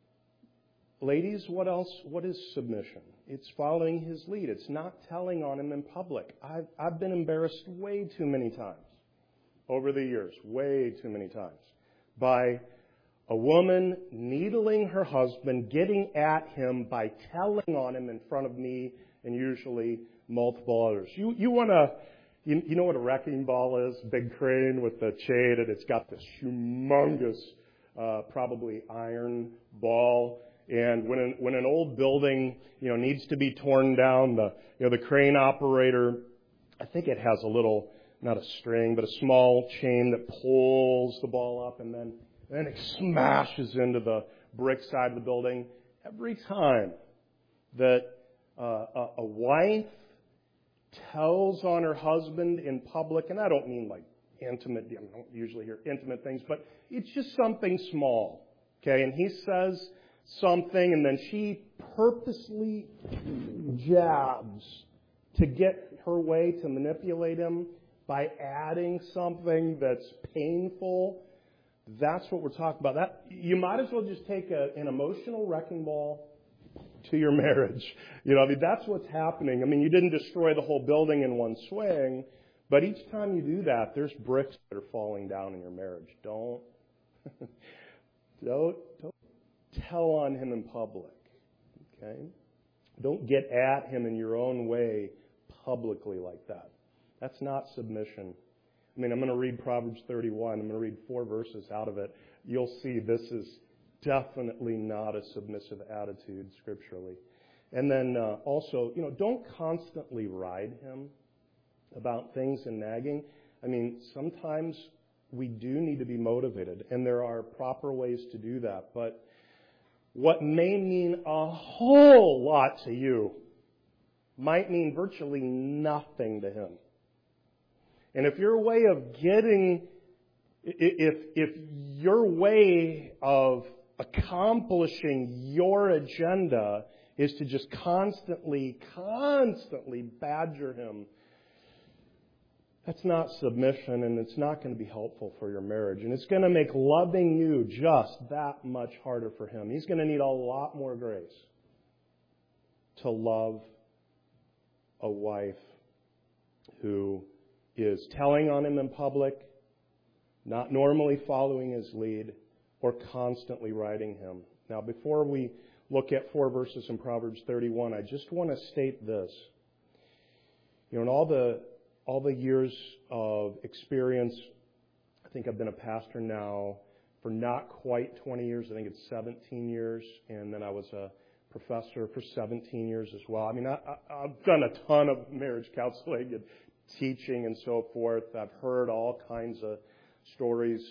S5: ladies, what else? What is submission? It's following his lead. It's not telling on him in public. I've, I've been embarrassed way too many times over the years, way too many times, by a woman needling her husband, getting at him by telling on him in front of me and usually multiple others. You, you want to, you, you know what a wrecking ball is? Big crane with the chain, and it's got this humongous, uh, probably iron ball. And when an, when an old building, you know, needs to be torn down, the, you know, the crane operator, I think it has a little, not a string, but a small chain that pulls the ball up, and then, then it smashes into the brick side of the building. Every time that uh, a, a wife tells on her husband in public, and I don't mean like intimate, I don't usually hear intimate things, but it's just something small, okay? And he says something, and then she purposely jabs to get her way to manipulate him by adding something that's painful. That's what we're talking about. That you might as well just take a, an emotional wrecking ball to your marriage. You know, I mean, that's what's happening. I mean, you didn't destroy the whole building in one swing, but each time you do that, there's bricks that are falling down in your marriage. Don't, don't, don't tell on him in public, okay? Don't get at him in your own way publicly like that. That's not submission. I mean, I'm going to read Proverbs thirty-one. I'm going to read four verses out of it. You'll see this is definitely not a submissive attitude scripturally. And then uh, also, you know, don't constantly ride him about things and nagging. I mean, sometimes we do need to be motivated, and there are proper ways to do that. But what may mean a whole lot to you might mean virtually nothing to him. And if your way of getting, if, if your way of accomplishing your agenda is to just constantly, constantly badger him, that's not submission, and it's not going to be helpful for your marriage. And it's going to make loving you just that much harder for him. He's going to need a lot more grace to love a wife who is telling on him in public, not normally following his lead, or constantly writing him. Now, before we look at four verses in Proverbs thirty-one, I just want to state this. You know, in all the all the years of experience, I think I've been a pastor now for not quite twenty years. I think it's seventeen years, and then I was a professor for seventeen years as well. I mean, I, I, I've done a ton of marriage counseling and teaching and so forth. I've heard all kinds of stories.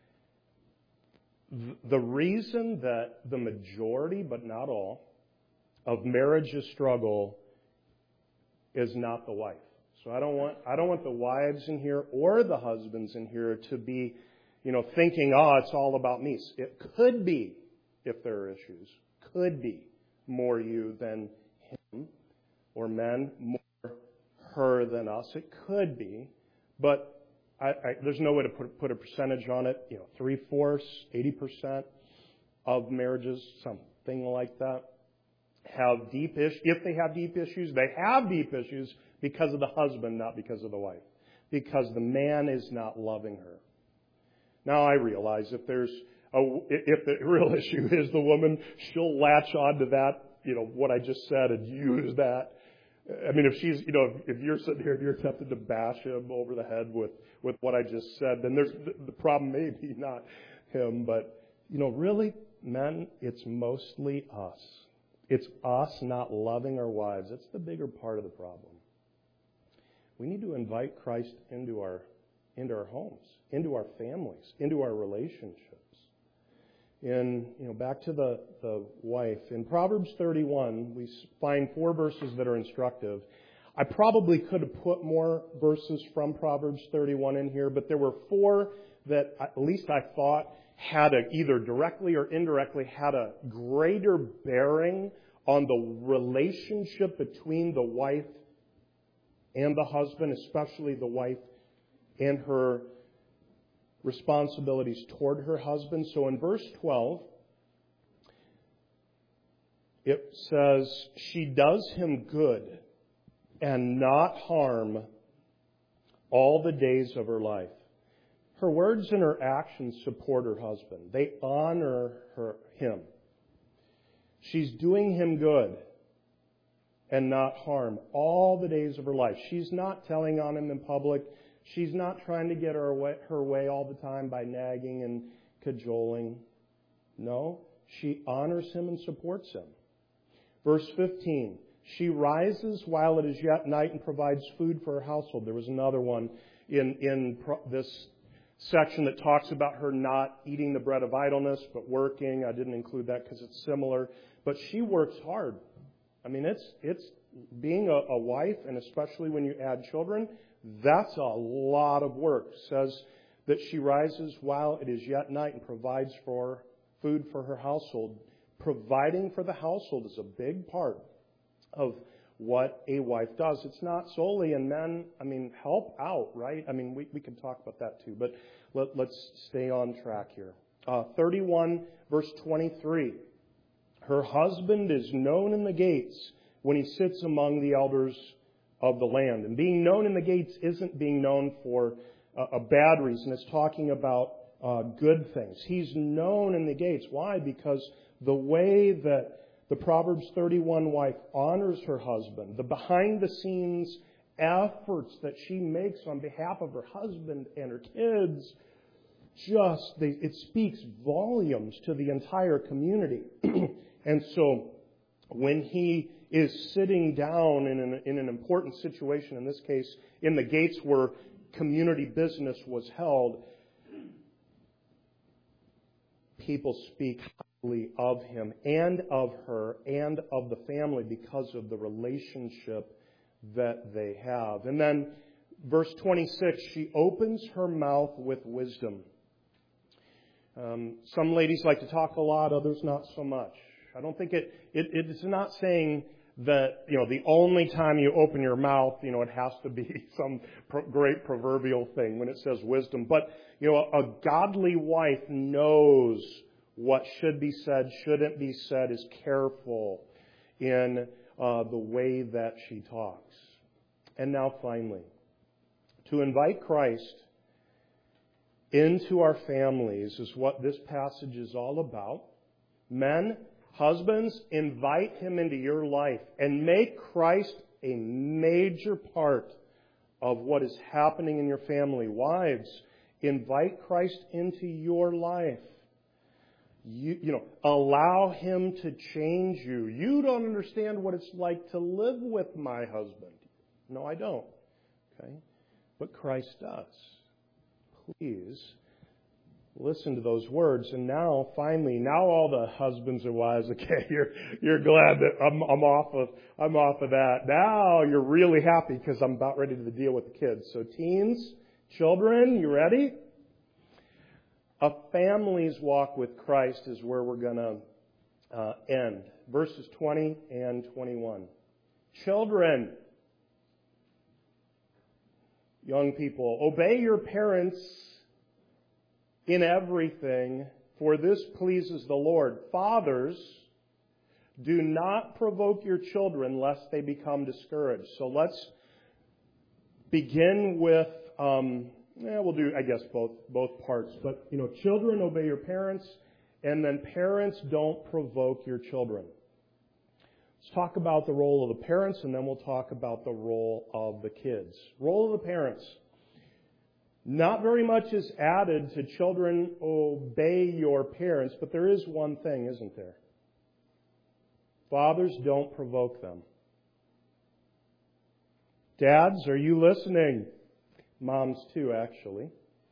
S5: The reason that the majority, but not all, of marriages struggle is not the wife. So I don't want I don't want the wives in here or the husbands in here to be, you know, thinking, oh, it's all about me. It could be, if there are issues, could be more you than him, or men more her than us. It could be, but I, I, there's no way to put, put a percentage on it. You know, three-fourths, eighty percent of marriages, something like that, have deep issues. If they have deep issues, they have deep issues because of the husband, not because of the wife. Because the man is not loving her. Now, I realize if there's a, if the real issue is the woman, she'll latch on to that, you know, what I just said and use that. I mean, if she's, you know, if you're sitting here and you're tempted to bash him over the head with, with what I just said, then there's the problem may be not him, but, you know, really, men, it's mostly us. It's us not loving our wives. It's the bigger part of the problem. We need to invite Christ into our, into our homes, into our families, into our relationships. In, you know, back to the, the wife. In Proverbs thirty-one, we find four verses that are instructive. I probably could have put more verses from Proverbs thirty-one in here, but there were four that at least I thought had a, either directly or indirectly had a greater bearing on the relationship between the wife and the husband, especially the wife and her responsibilities toward her husband. So in verse twelve, it says, she does him good and not harm all the days of her life. Her words and her actions support her husband. They honor her, him. She's doing him good and not harm all the days of her life. She's not telling on him in public. She's not trying to get her way, her way all the time by nagging and cajoling. No, she honors him and supports him. Verse fifteen, she rises while it is yet night and provides food for her household. There was another one in, in pro- this section that talks about her not eating the bread of idleness, but working. I didn't include that because it's similar. But she works hard. I mean, it's it's being a, a wife, and especially when you add children, that's a lot of work. It says that she rises while it is yet night and provides for food for her household. Providing for the household is a big part of what a wife does. It's not solely, and men, I mean, help out, right? I mean, we, we can talk about that too, but let, let's stay on track here. Uh, thirty-one, verse twenty-three. Her husband is known in the gates when he sits among the elders of the land. And being known in the gates isn't being known for a, a bad reason. It's talking about uh, good things. He's known in the gates. Why? Because the way that the Proverbs thirty-one wife honors her husband, the behind-the-scenes efforts that she makes on behalf of her husband and her kids, just, they, it speaks volumes to the entire community. And so when he is sitting down in an, in an important situation, in this case, in the gates where community business was held, people speak of him and of her and of the family because of the relationship that they have. And then verse twenty-six, she opens her mouth with wisdom. Um, some ladies like to talk a lot, others not so much. I don't think it, it it's not saying that, you know, the only time you open your mouth, you know, it has to be some pro- great proverbial thing when it says wisdom. But, you know, a godly wife knows what should be said, shouldn't be said, is careful in uh, the way that she talks. And now finally, to invite Christ into our families is what this passage is all about. Men, husbands, invite him into your life and make Christ a major part of what is happening in your family. Wives, invite Christ into your life. You, you know, allow him to change you. You don't understand what it's like to live with my husband. No, I don't. Okay? But Christ does. Please listen to those words. And now, finally, now all the husbands and wives, okay, you're you're glad that I'm I'm off of I'm off of that. Now you're really happy because I'm about ready to deal with the kids. So teens, children, you ready? A family's walk with Christ is where we're going to uh, end. Verses twenty and twenty-one. Children, young people, obey your parents in everything, for this pleases the Lord. Fathers, do not provoke your children lest they become discouraged. So let's begin with, um, yeah, we'll do, I guess, both both parts. But, you know, children, obey your parents, and then parents, don't provoke your children. Let's talk about the role of the parents, and then we'll talk about the role of the kids. Role of the parents. Not very much is added to children, obey your parents, but there is one thing, isn't there? Fathers, don't provoke them. Dads, are you listening? Moms too, actually.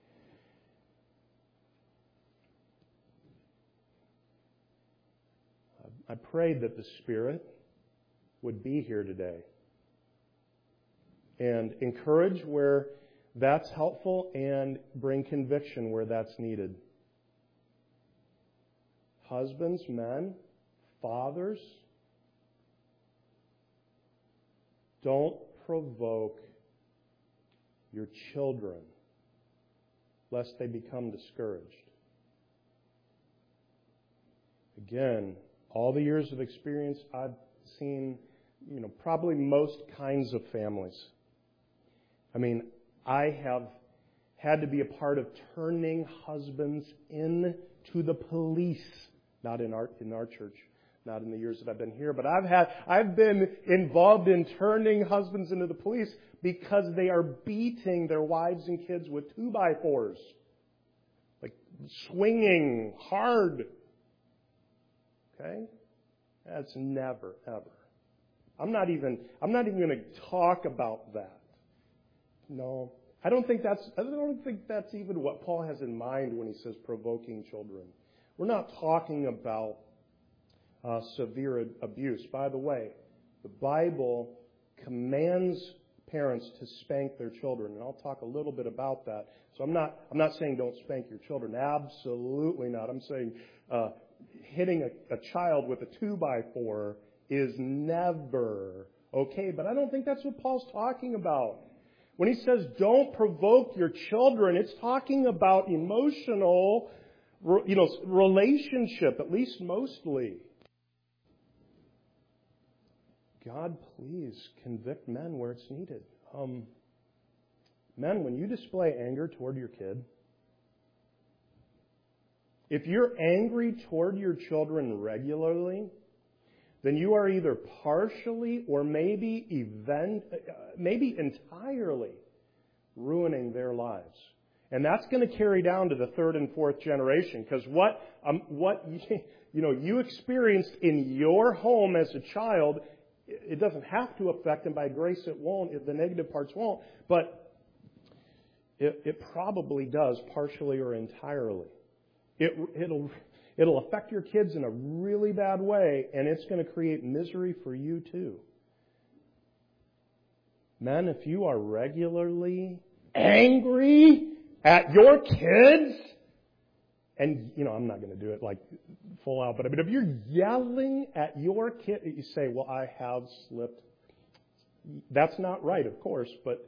S5: I prayed that the Spirit would be here today and encourage where that's helpful and bring conviction where that's needed. Husbands, men, fathers, don't provoke your children lest they become discouraged. Again, all the years of experience, I've seen, you know, probably most kinds of families. I mean, I have had to be a part of turning husbands in to the police. Not in our in our church, not in the years that I've been here, but I've had I've been involved in turning husbands into the police because they are beating their wives and kids with two by fours, like swinging hard. Okay, that's never ever. I'm not even I'm not even going to talk about that. No, I don't think that's I don't think that's even what Paul has in mind when he says provoking children. We're not talking about uh, severe abuse. By the way, the Bible commands parents to spank their children, and I'll talk a little bit about that. So I'm not I'm not saying don't spank your children. Absolutely not. I'm saying uh, hitting a, a child with a two by four is never okay. But I don't think that's what Paul's talking about. When he says don't provoke your children, it's talking about emotional, you know, relationship, at least mostly. God, please convict men where it's needed. Um, men, when you display anger toward your kid, if you're angry toward your children regularly, then you are either partially or maybe event, maybe entirely ruining their lives. And that's going to carry down to the third and fourth generation, because what um, what you know you experienced in your home as a child, it doesn't have to affect them. By grace, it won't. The negative parts won't, but it, it probably does, partially or entirely. It it'll It'll affect your kids in a really bad way, and it's going to create misery for you too. Men, if you are regularly angry at your kids, and, you know, I'm not going to do it like full out, but I mean, if you're yelling at your kid, you say, well, I have slipped. That's not right, of course, but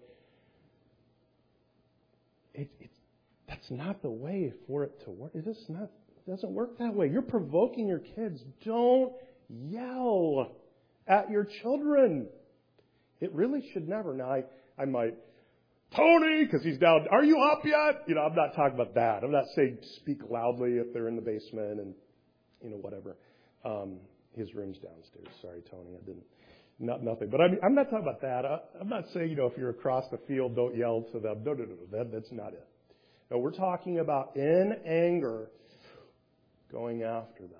S5: it, it, that's not the way for it to work. It is not, it doesn't work that way. You're provoking your kids. Don't yell at your children. It really should never. Now, I, I might, Tony, because he's down, are you up yet? You know, I'm not talking about that. I'm not saying speak loudly if they're in the basement and, you know, whatever. Um, his room's downstairs. Sorry, Tony, I didn't. Not nothing. But I'm, I'm not talking about that. I, I'm not saying, you know, if you're across the field, don't yell to them. No, no, no, no. That, that's not it. No, we're talking about in anger going after them.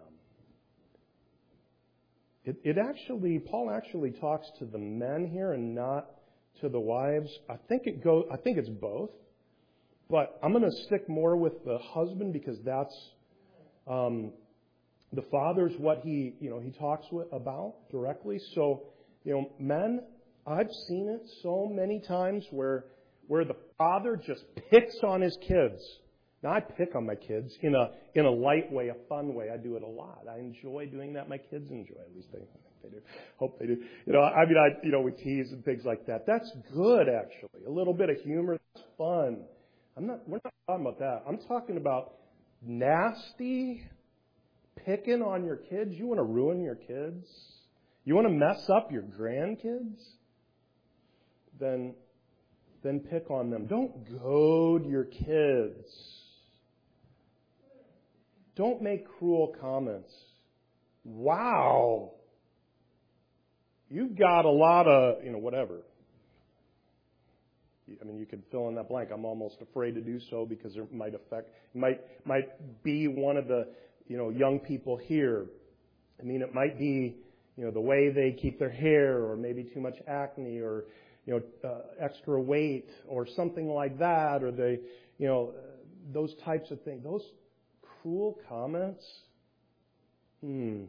S5: It, it actually, Paul actually talks to the men here and not to the wives. I think it go. I think it's both. But I'm going to stick more with the husband because that's um, the father's what he, you know, he talks with, about directly. So, you know, men, I've seen it so many times where where the father just picks on his kids. Now, I pick on my kids in a in a light way, a fun way. I do it a lot. I enjoy doing that. My kids enjoy it. At least they, they do. Hope they do. You know, I mean, I you know, we tease and things like that. That's good, actually. A little bit of humor, that's fun. I'm not. We're not talking about that. I'm talking about nasty picking on your kids. You want to ruin your kids? You want to mess up your grandkids? Then, then pick on them. Don't goad your kids. Don't make cruel comments. Wow. You've got a lot of, you know, whatever. I mean, you could fill in that blank. I'm almost afraid to do so because it might affect, might, might be one of the, you know, young people here. I mean, it might be, you know, the way they keep their hair, or maybe too much acne, or, you know, uh, extra weight, or something like that, or they, you know, uh, those types of things. Those cruel comments. Hmm.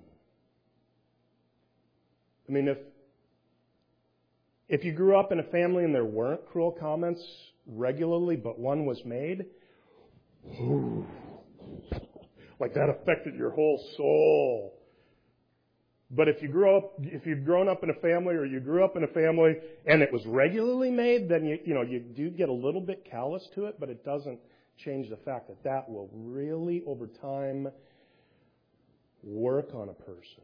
S5: I mean, if if you grew up in a family and there weren't cruel comments regularly, but one was made, like that affected your whole soul. But if you grew up, if you've grown up in a family, or you grew up in a family and it was regularly made, then you, you know, you do get a little bit callous to it, but it doesn't change the fact that that will really, over time, work on a person.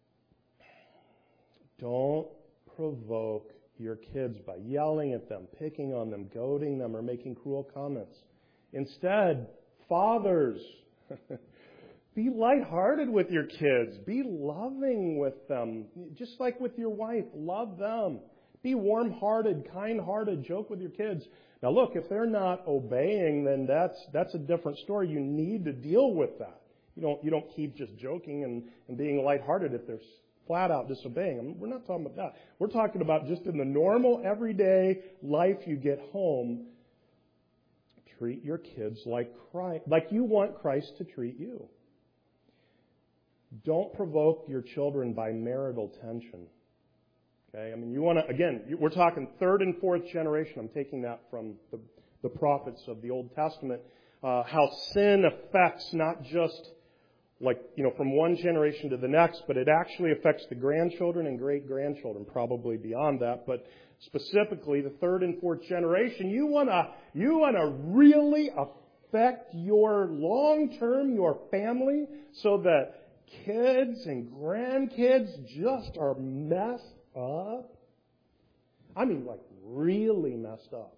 S5: Don't provoke your kids by yelling at them, picking on them, goading them, or making cruel comments. Instead, fathers, be lighthearted with your kids. Be loving with them. Just like with your wife, love them. Be warm-hearted, kind-hearted, joke with your kids. Now look, if they're not obeying, then that's that's a different story. You need to deal with that. You don't you don't keep just joking and, and being lighthearted if they're flat out disobeying. I mean, we're not talking about that. We're talking about just in the normal, everyday life you get home, treat your kids like Christ, like you want Christ to treat you. Don't provoke your children by marital tension. Okay? I mean, you want to, again, we're talking third and fourth generation. I'm taking that from the, the prophets of the Old Testament. Uh, how sin affects not just like, you know, from one generation to the next, but it actually affects the grandchildren and great-grandchildren, probably beyond that. But specifically, the third and fourth generation, you want to, you want to really affect your long-term, your family, so that kids and grandkids just are messed up. I mean, like, really messed up.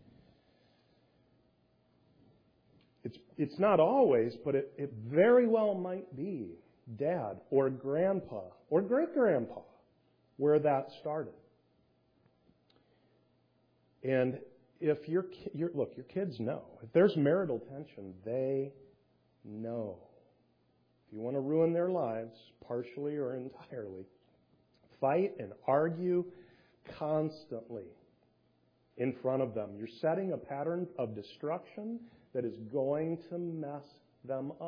S5: It's it's not always, but it, it very well might be dad or grandpa or great-grandpa where that started. And if your, your look, your kids know. If there's marital tension, they know. If you want to ruin their lives, partially or entirely, fight and argue constantly in front of them. You're setting a pattern of destruction that is going to mess them up.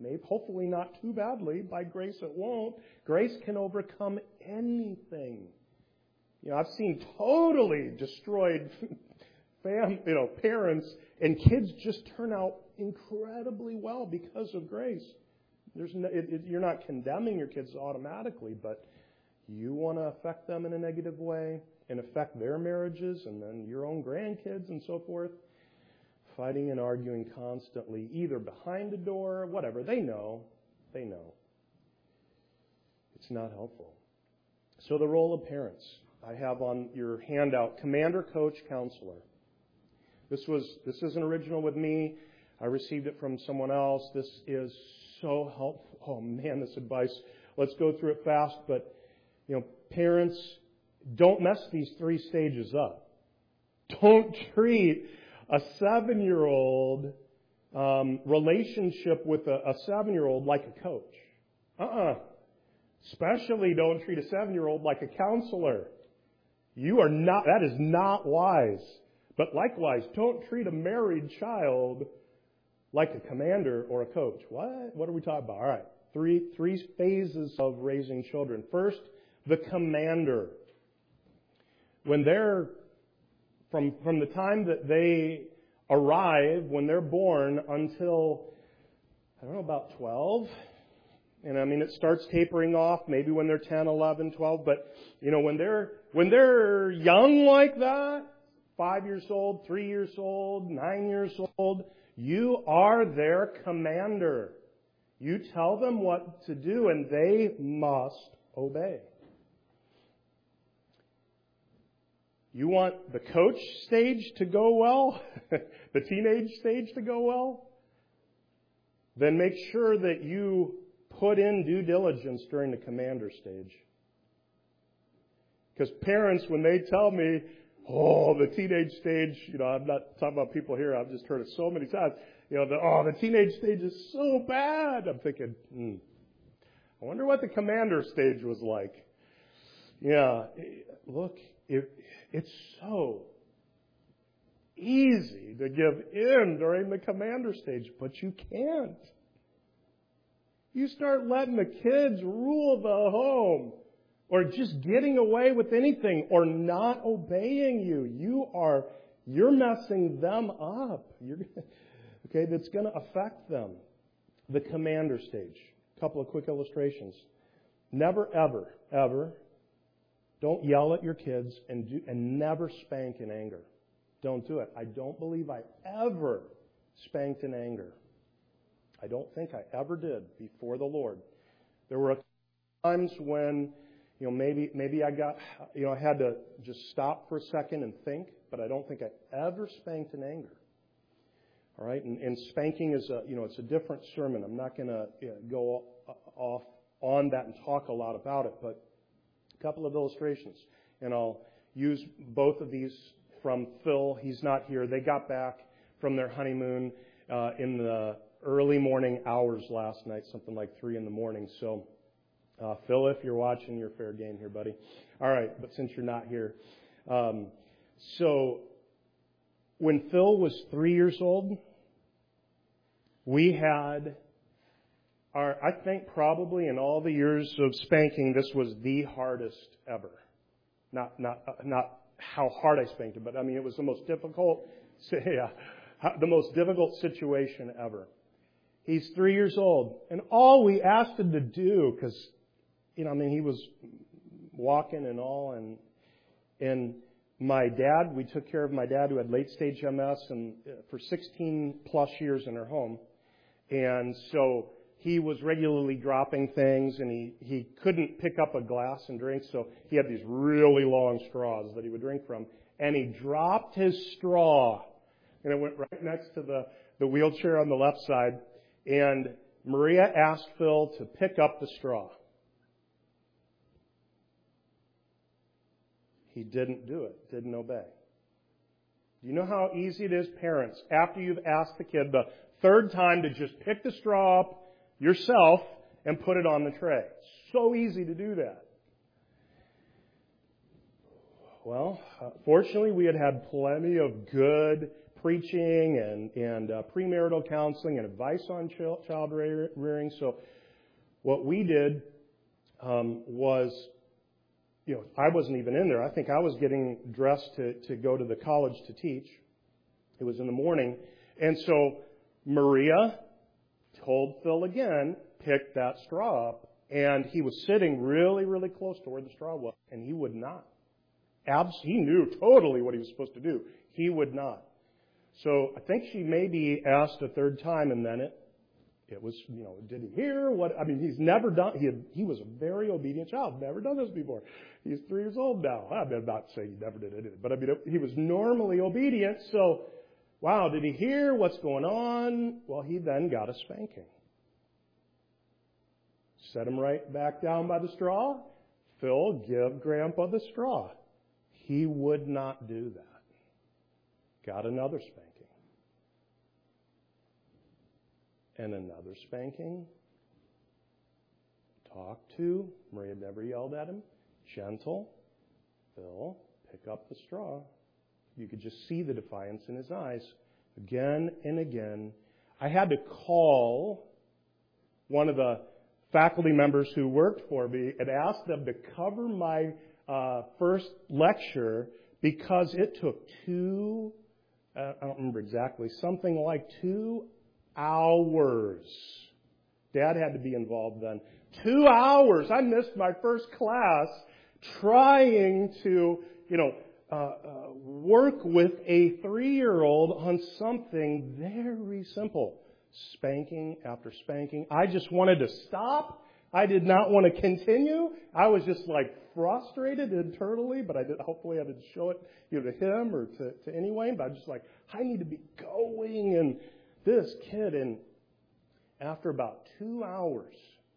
S5: maybe, hopefully not too badly. By grace it won't. Grace can overcome anything. You know, I've seen totally destroyed fam, you know, parents, and kids just turn out incredibly well because of grace. There's no, it, it, you're not condemning your kids automatically, but you want to affect them in a negative way and affect their marriages and then your own grandkids and so forth. Fighting and arguing constantly, either behind the door, whatever. They know. They know. It's not helpful. So the role of parents. I have on your handout, commander, coach, counselor. This was this isn't original with me. I received it from someone else. This is so helpful. Oh man, this advice. Let's go through it fast. But you know, parents, don't mess these three stages up. Don't treat a seven-year-old um, relationship with a, a seven-year-old like a coach. Uh-uh. Especially don't treat a seven-year-old like a counselor. You are not, that is not wise. But likewise, don't treat a married child like a commander or a coach. What? What are we talking about? All right. Three, three phases of raising children. First, the commander. When they're, from, from the time that they arrive, when they're born until, I don't know, about twelve. And I mean, it starts tapering off maybe when they're ten, eleven, twelve. But, you know, when they're, when they're young like that, five years old, three years old, nine years old, you are their commander. You tell them what to do and they must obey. You want the coach stage to go well, the teenage stage to go well, then make sure that you put in due diligence during the commander stage. Because parents, when they tell me, oh, the teenage stage, you know, I'm not talking about people here, I've just heard it so many times, you know, the, oh, the teenage stage is so bad. I'm thinking, hmm, I wonder what the commander stage was like. Yeah, look, it, it's so easy to give in during the commander stage, but you can't. You start letting the kids rule the home, or just getting away with anything, or not obeying you. You are, you're messing them up. You're, okay, that's going to affect them. The commander stage. A couple of quick illustrations. Never, ever, ever, don't yell at your kids and do, and never spank in anger. Don't do it. I don't believe I ever spanked in anger. I don't think I ever did before the Lord. There were times when, you know, maybe maybe I got, you know, I had to just stop for a second and think, but I don't think I ever spanked in anger. All right, and, and spanking is a, you know, it's a different sermon. I'm not going to you know, go off on that and talk a lot about it, but a couple of illustrations, and I'll use both of these from Phil. He's not here. They got back from their honeymoon uh, in the early morning hours last night, something like three in the morning. So, uh, Phil, if you're watching, you're fair game here, buddy. All right, but since you're not here. Um, so, when Phil was three years old, we had our, I think probably in all the years of spanking, this was the hardest ever. Not, not, uh, not how hard I spanked him, but I mean, it was the most difficult, yeah, the most difficult situation ever. He's three years old. And all we asked him to do, because, you know, I mean, he was walking and all. And and my dad, we took care of my dad who had late-stage M S and for sixteen plus years in our home. And so he was regularly dropping things, and he, he couldn't pick up a glass and drink. So he had these really long straws that he would drink from. And he dropped his straw. And it went right next to the, the wheelchair on the left side. And Maria asked Phil to pick up the straw. He didn't do it, didn't obey. Do you know how easy it is, parents, after you've asked the kid the third time to just pick the straw up yourself and put it on the tray? So easy to do that. Well, uh, fortunately, we had had plenty of good preaching and, and uh, premarital counseling and advice on child, child rearing. So what we did um, was, you know, I wasn't even in there. I think I was getting dressed to, to go to the college to teach. It was in the morning. And so Maria told Phil again, pick that straw up. And he was sitting really, really close to where the straw was, and he would not. Abs- he knew totally what he was supposed to do. He would not. So I think she maybe asked a third time, and then it, it was, you know, did he hear what? I mean, he's never done. He had, he was a very obedient child. Never done this before. He's three years old now. I'm not saying he never did anything, but I mean, he was normally obedient. So, wow, did he hear what's going on? Well, he then got a spanking. Set him right back down by the straw. Phil, give Grandpa the straw. He would not do that. Got another spanking. And another spanking. Talked to. Maria never yelled at him. Gentle. Phil, pick up the straw. You could just see the defiance in his eyes. Again and again. I had to call one of the faculty members who worked for me and asked them to cover my uh, first lecture because it took two, uh, I don't remember exactly, something like two hours. Dad had to be involved then. Two hours. I missed my first class trying to, you know, uh, uh, work with a three-year-old on something very simple. Spanking after spanking. I just wanted to stop. I did not want to continue. I was just like frustrated internally, but I did, hopefully I didn't show it, you know, to him or to, to anyone. But I was just like, I need to be going. And this kid, and after about two hours,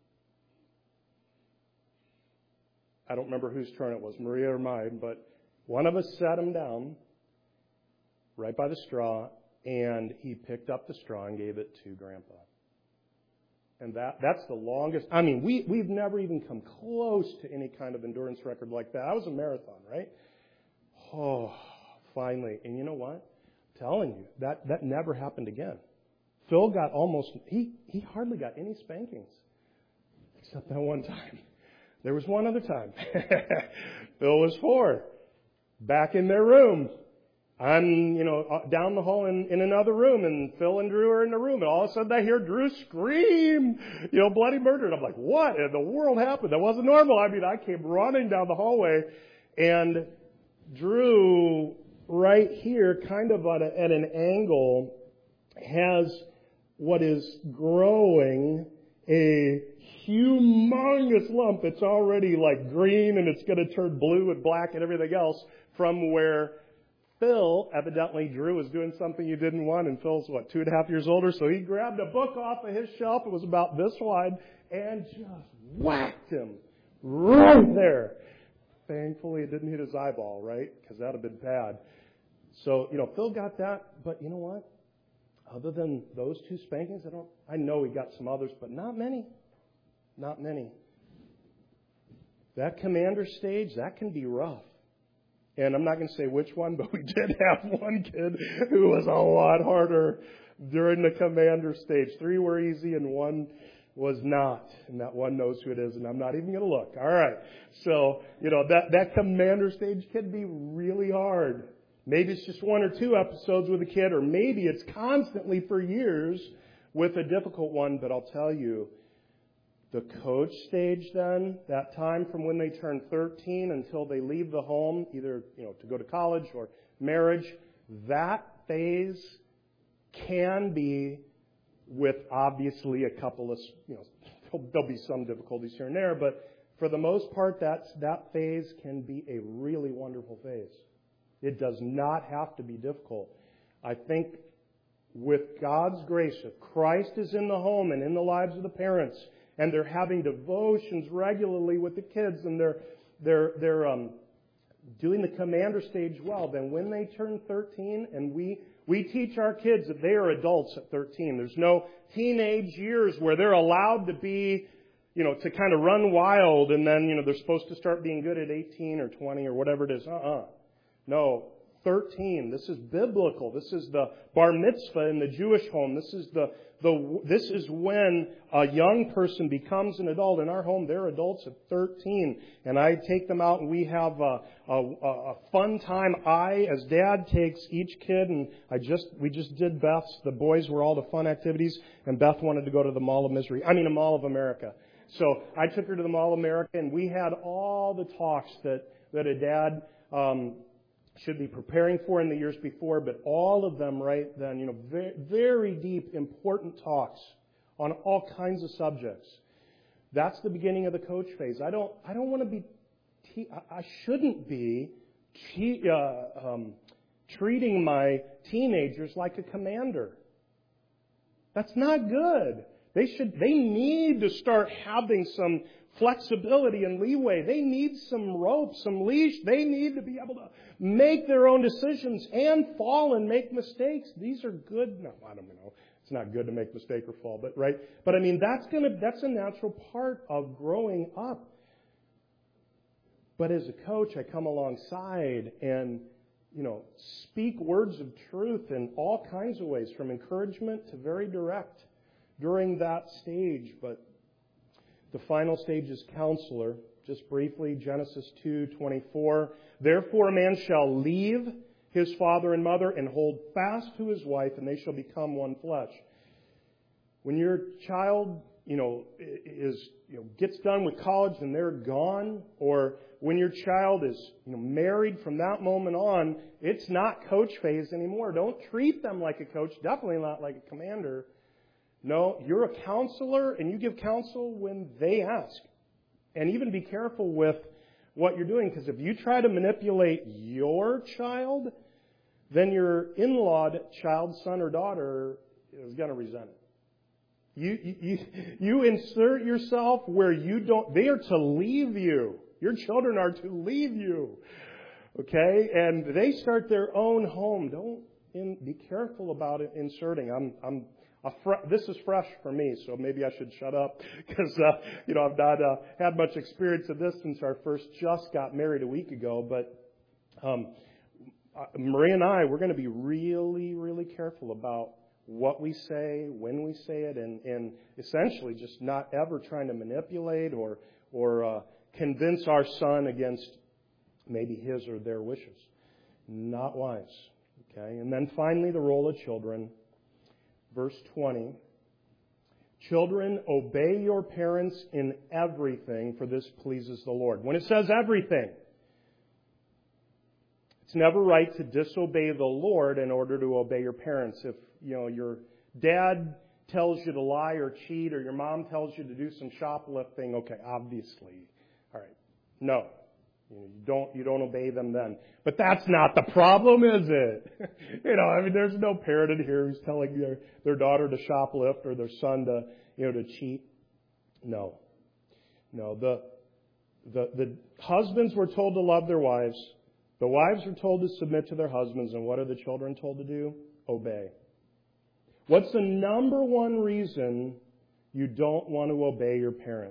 S5: I don't remember whose turn it was, Maria or mine, but one of us sat him down right by the straw. And he picked up the straw and gave it to Grandpa. And that that's the longest. I mean, we, we've never even come close to any kind of endurance record like that. I was a marathon, right? Oh, finally. And you know what? I'm telling you, that, that never happened again. Phil got almost, he, he hardly got any spankings. Except that one time. There was one other time. Phil was four. Back in their room. I'm, you know, down the hall in, in another room, and Phil and Drew are in the room, and all of a sudden I hear Drew scream, you know, bloody murder. And I'm like, what in the world happened? That wasn't normal. I mean, I came running down the hallway, and Drew, right here, kind of at, a, at an angle, has what is growing a humongous lump. It's already like green, and it's going to turn blue and black and everything else from where Phil, evidently Drew was doing something you didn't want, and Phil's, what, two and a half years older, so he grabbed a book off of his shelf, it was about this wide, and just whacked him right there. Thankfully, it didn't hit his eyeball, right? Because that would have been bad. So, you know, Phil got that, but you know what? Other than those two spankings, I don't, I know he got some others, but not many. Not many. That commander stage, that can be rough. And I'm not going to say which one, but we did have one kid who was a lot harder during the commander stage. Three were easy and one was not. And that one knows who it is, and I'm not even going to look. All right. So, you know, that, that commander stage can be really hard. Maybe it's just one or two episodes with a kid, or maybe it's constantly for years with a difficult one. But I'll tell you, the coach stage then, that time from when they turn thirteen until they leave the home, either, you know, to go to college or marriage, that phase can be with obviously a couple of, you know, there'll, there'll be some difficulties here and there, but for the most part, that's, that phase can be a really wonderful phase. It does not have to be difficult. I think with God's grace, if Christ is in the home and in the lives of the parents, and they're having devotions regularly with the kids, and they're they're they're um, doing the commander stage well, then when they turn thirteen, and we we teach our kids that they are adults at thirteen. There's no teenage years where they're allowed to be, you know, to kind of run wild, and then, you know, they're supposed to start being good at eighteen or twenty or whatever it is. Uh-uh. No, thirteen. This is biblical. This is the bar mitzvah in the Jewish home. This is the the this is when a young person becomes an adult. In our home, they're adults at thirteen, and I take them out and we have a, a, a fun time. I, as dad, takes each kid, and I just we just did Beth's. The boys were all the fun activities, and Beth wanted to go to the Mall of Misery. I mean, a Mall of America. So I took her to the Mall of America, and we had all the talks that that a dad um, should be preparing for in the years before, but all of them right then, you know, very, very deep, important talks on all kinds of subjects. That's the beginning of the coach phase. I don't, I don't want to be, te- I shouldn't be te- uh, um, treating my teenagers like a commander. That's not good. They should, they need to start having some flexibility and leeway. They need some rope, some leash. They need to be able to make their own decisions and fall and make mistakes. These are good. No, I don't know. It's not good to make a mistake or fall, but right. But I mean, that's gonna that's a natural part of growing up. But as a coach, I come alongside and, you know, speak words of truth in all kinds of ways, from encouragement to very direct during that stage. But the final stage is counselor. Just briefly, Genesis two twenty-four. Therefore a man shall leave his father and mother and hold fast to his wife, and they shall become one flesh. When your child, you know, is you know gets done with college and they're gone, or when your child is you know married, from that moment on, it's not coach phase anymore. Don't treat them like a coach. Definitely not like a commander. No, you're a counselor, and you give counsel when they ask. And even be careful with what you're doing, because if you try to manipulate your child, then your in-lawed child, son or daughter, is going to resent it. You, you, you insert yourself where you don't, they are to leave you. Your children are to leave you. Okay? And they start their own home. Don't in, be careful about it inserting. I'm, I'm, a fre- this is fresh for me, so maybe I should shut up because, uh, you know, I've not uh, had much experience of this since our first just got married a week ago. But um, Maria and I, we're going to be really, really careful about what we say, when we say it, and, and essentially just not ever trying to manipulate or or uh, convince our son against maybe his or their wishes. Not wise. Okay, and then finally the role of children. Verse twenty. Children, obey your parents in everything, for this pleases the Lord. When it says everything, it's never right to disobey the Lord in order to obey your parents. If, you know, your dad tells you to lie or cheat, or your mom tells you to do some shoplifting, okay, obviously. All right. No. You don't, you don't obey them then. But that's not the problem, is it? You know, I mean, there's no parent in here who's telling their, their daughter to shoplift or their son to, you know, to cheat. No. No. The, the, the husbands were told to love their wives. The wives were told to submit to their husbands. And what are the children told to do? Obey. What's the number one reason you don't want to obey your parent?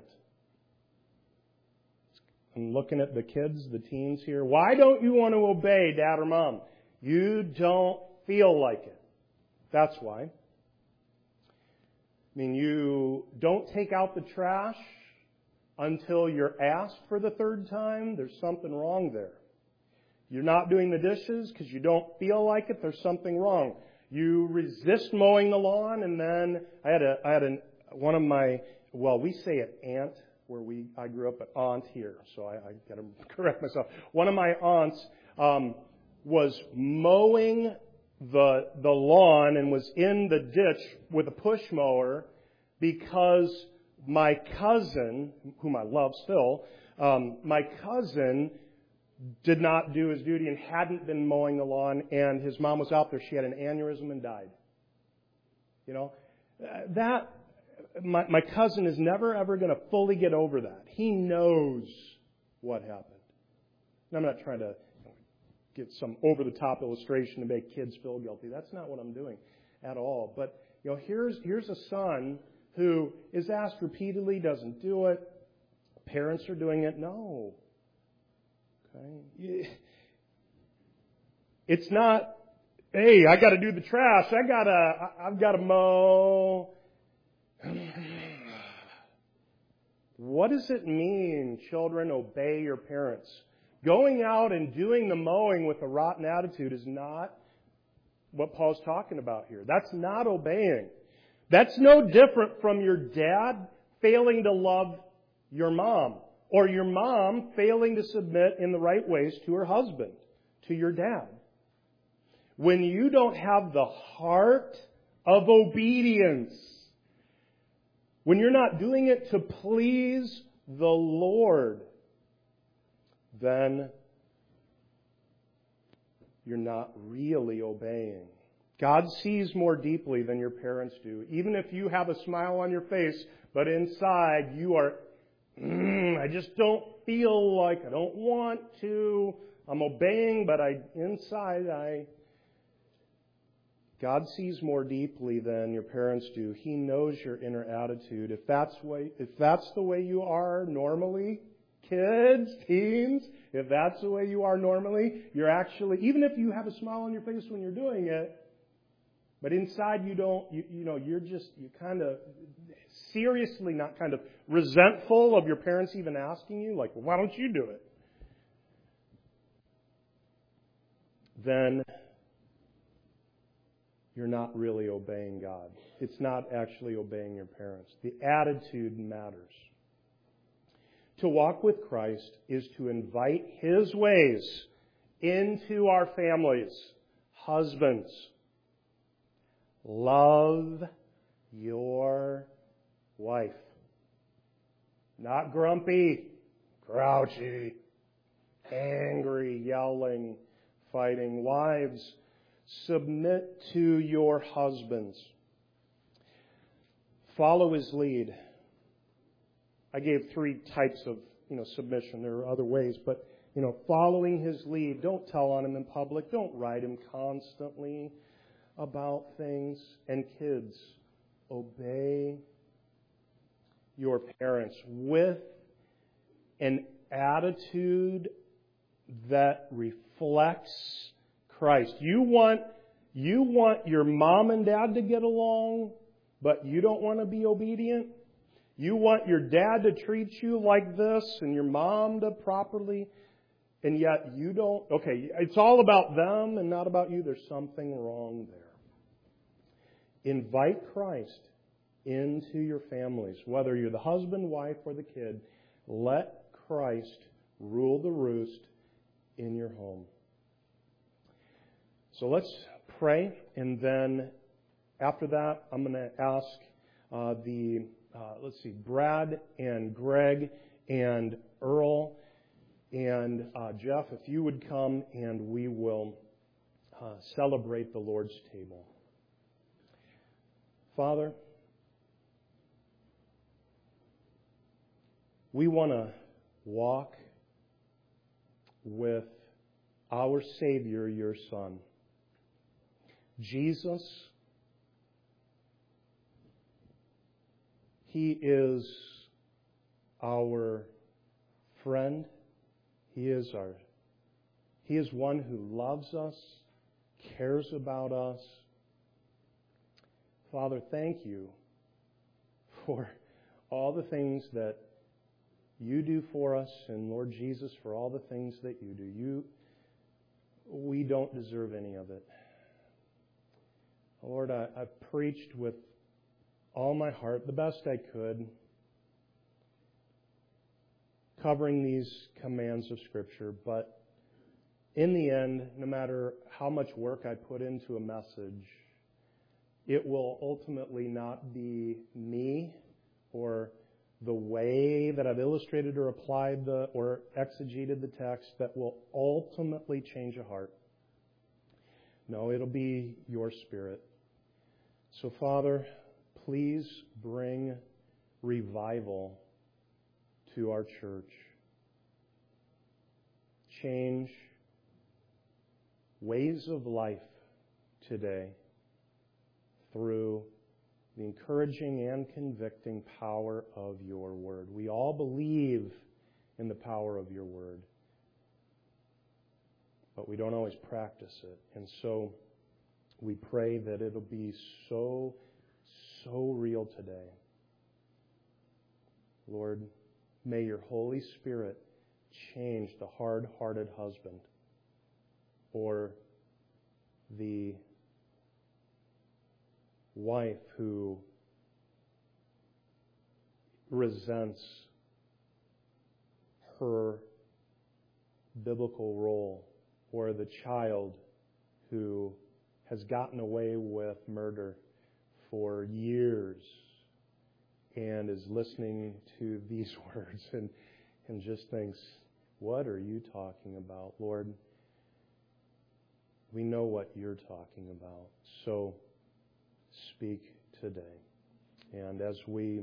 S5: I'm looking at the kids, the teens here. Why don't you want to obey dad or mom? You don't feel like it. That's why. I mean, you don't take out the trash until you're asked for the third time. There's something wrong there. You're not doing the dishes because you don't feel like it. There's something wrong. You resist mowing the lawn, and then I had a I had a one of my well, we say it aunt. Where we, I grew up, an aunt here, so I, I got to correct myself. One of my aunts um, was mowing the the lawn and was in the ditch with a push mower because my cousin, whom I love still, um, my cousin did not do his duty and hadn't been mowing the lawn, and his mom was out there. She had an aneurysm and died. You know, that. My, my cousin is never, ever going to fully get over that. He knows what happened. And I'm not trying to get some over-the-top illustration to make kids feel guilty. That's not what I'm doing at all. But, you know, here's here's a son who is asked repeatedly, doesn't do it. Parents are doing it. No. Okay. It's not, hey, I got to do the trash. I gotta, I've got to mow. What does it mean, children, obey your parents? Going out and doing the mowing with a rotten attitude is not what Paul's talking about here. That's not obeying. That's no different from your dad failing to love your mom, or your mom failing to submit in the right ways to her husband, to your dad. When you don't have the heart of obedience, when you're not doing it to please the Lord, then you're not really obeying. God sees more deeply than your parents do. Even if you have a smile on your face, but inside you are, mm, I just don't feel like, I don't want to, I'm obeying, but I inside I... God sees more deeply than your parents do. He knows your inner attitude. If that's way, if that's the way you are normally, kids, teens, if that's the way you are normally, you're actually, even if you have a smile on your face when you're doing it, but inside you don't, you, you know, you're just, you kind of, seriously not kind of resentful of your parents even asking you, like, well, why don't you do it? Then you're not really obeying God. It's not actually obeying your parents. The attitude matters. To walk with Christ is to invite His ways into our families. Husbands, love your wife. Not grumpy, grouchy, angry, yelling, fighting. Wives, submit to your husbands. Follow his lead. I gave three types of, you know, submission. There are other ways, but, you know, following his lead. Don't tell on him in public. Don't write him constantly about things. And kids, obey your parents with an attitude that reflects Christ. You want, you want your mom and dad to get along, but you don't want to be obedient? You want your dad to treat you like this and your mom to properly, and yet you don't? Okay, it's all about them and not about you. There's something wrong there. Invite Christ into your families. Whether you're the husband, wife, or the kid, let Christ rule the roost in your home. So let's pray, and then after that, I'm going to ask uh, the, uh, let's see, Brad and Greg and Earl and uh, Jeff, if you would come, and we will uh, celebrate the Lord's table. Father, we want to walk with our Savior, your Son. Jesus, He is our friend. He is our, He is one who loves us, cares about us. Father, thank you for all the things that you do for us, and Lord Jesus, for all the things that you do. You, we don't deserve any of it. Lord, I, I've preached with all my heart, the best I could, covering these commands of Scripture, but in the end, no matter how much work I put into a message, it will ultimately not be me or the way that I've illustrated or applied the or exegeted the text that will ultimately change a heart. No, it'll be your Spirit. So, Father, please bring revival to our church. Change ways of life today through the encouraging and convicting power of your word. We all believe in the power of your word. but we don't always practice it. And so we pray that it'll be so, so real today. Lord, may your Holy Spirit change the hard-hearted husband or the wife who resents her biblical role, or the child who has gotten away with murder for years and is listening to these words and, and just thinks, what are you talking about, Lord? We know what you're talking about. So speak today. And as we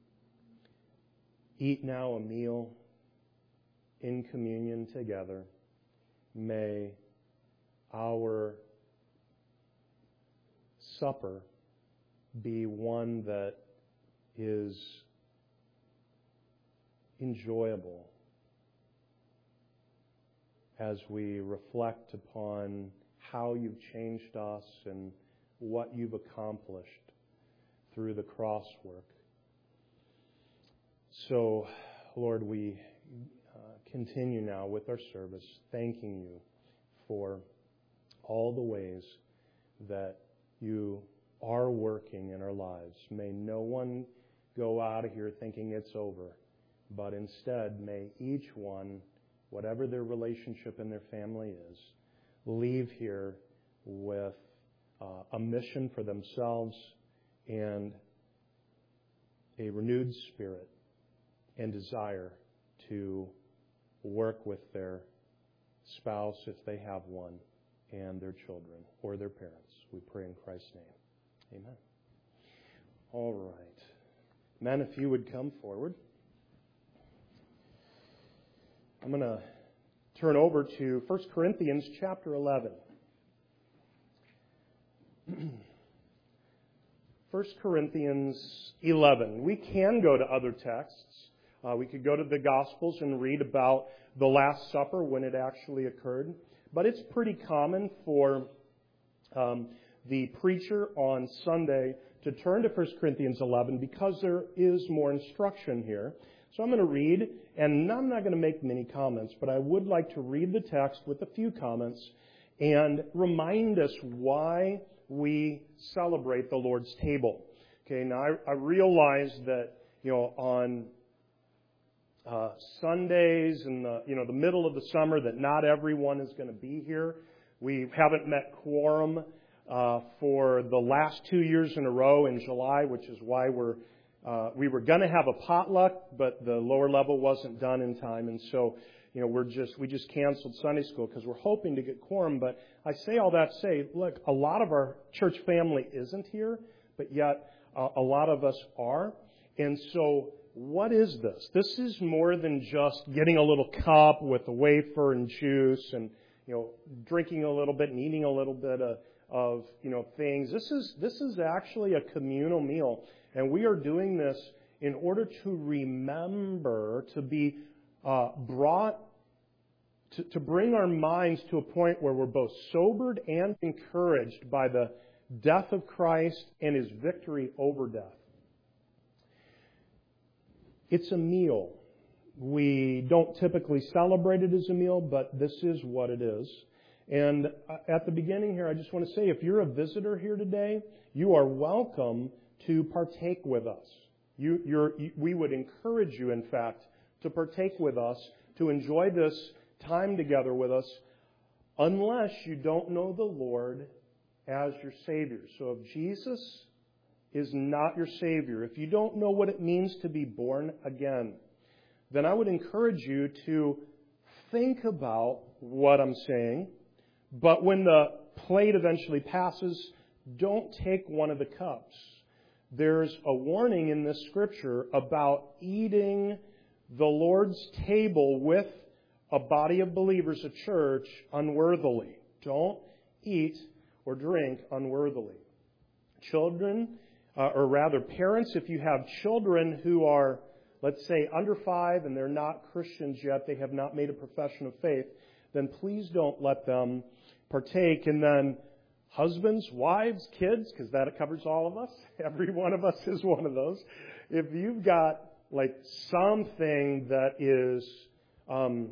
S5: eat now a meal in communion together, may our supper be one that is enjoyable as we reflect upon how you've changed us and what you've accomplished through the cross work. So, Lord, we uh, continue now with our service, thanking you for all the ways that you are working in our lives. May no one go out of here thinking it's over, but instead may each one, whatever their relationship in their family is, leave here with uh, a mission for themselves and a renewed spirit and desire to work with their spouse, if they have one, and their children or their parents. We pray in Christ's name. Amen. All right. Men, if you would come forward. I'm going to turn over to First Corinthians chapter eleven. First Corinthians eleven. We can go to other texts. Uh, we could go to the Gospels and read about the Last Supper when it actually occurred. But it's pretty common for um, the preacher on Sunday to turn to First Corinthians eleven because there is more instruction here. So I'm going to read, and I'm not going to make many comments, but I would like to read the text with a few comments and remind us why we celebrate the Lord's table. Okay, now I, I realize that, you know, on uh, Sundays in the, you know, the middle of the summer that not everyone is going to be here. We haven't met quorum uh, for the last two years in a row in July, which is why we're Uh, we were going to have a potluck, but the lower level wasn't done in time, and so, you know, we're just we just canceled Sunday school because we're hoping to get quorum. But I say all that to say, look, a lot of our church family isn't here, but yet uh, a lot of us are. And so, what is this? This is more than just getting a little cup with a wafer and juice, and, you know, drinking a little bit and eating a little bit of, of you know things. This is this is actually a communal meal. And we are doing this in order to remember, to be uh, brought, to, to bring our minds to a point where we're both sobered and encouraged by the death of Christ and His victory over death. It's a meal. We don't typically celebrate it as a meal, but this is what it is. And at the beginning here, I just want to say, if you're a visitor here today, you are welcome to partake with us. You, you're, you, we would encourage you, in fact, to partake with us, to enjoy this time together with us, unless you don't know the Lord as your Savior. So if Jesus is not your Savior, if you don't know what it means to be born again, then I would encourage you to think about what I'm saying, but when the plate eventually passes, don't take one of the cups. There's a warning in this scripture about eating the Lord's table with a body of believers, a church, unworthily. Don't eat or drink unworthily. Children, uh, or rather parents, if you have children who are, let's say, under five and they're not Christians yet, they have not made a profession of faith, then please don't let them partake. And then husbands, wives, kids, because that covers all of us. Every one of us is one of those. If you've got like something that is um,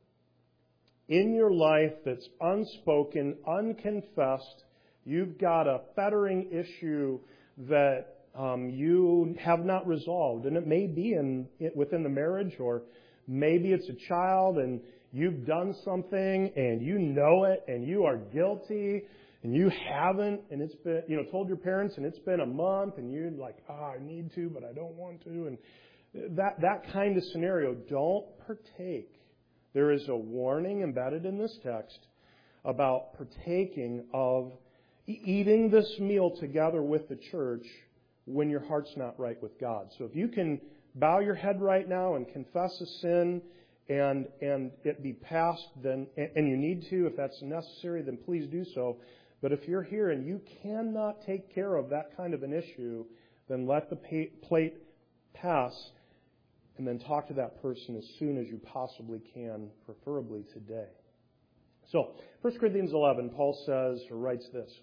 S5: in your life that's unspoken, unconfessed, you've got a fettering issue that um, you have not resolved, and it may be in it, within the marriage, or maybe it's a child, and you've done something, and you know it, and you are guilty, and you haven't, and it's been, you know, told your parents, and it's been a month, and you're like, ah, oh, I need to, but I don't want to, and that that kind of scenario, don't partake. There is a warning embedded in this text about partaking of eating this meal together with the church when your heart's not right with God. So if you can bow your head right now and confess a sin and and it be past, then and you need to, if that's necessary, then please do so. But if you're here and you cannot take care of that kind of an issue, then let the plate pass and then talk to that person as soon as you possibly can, preferably today. So, First Corinthians eleven, Paul says, or writes this.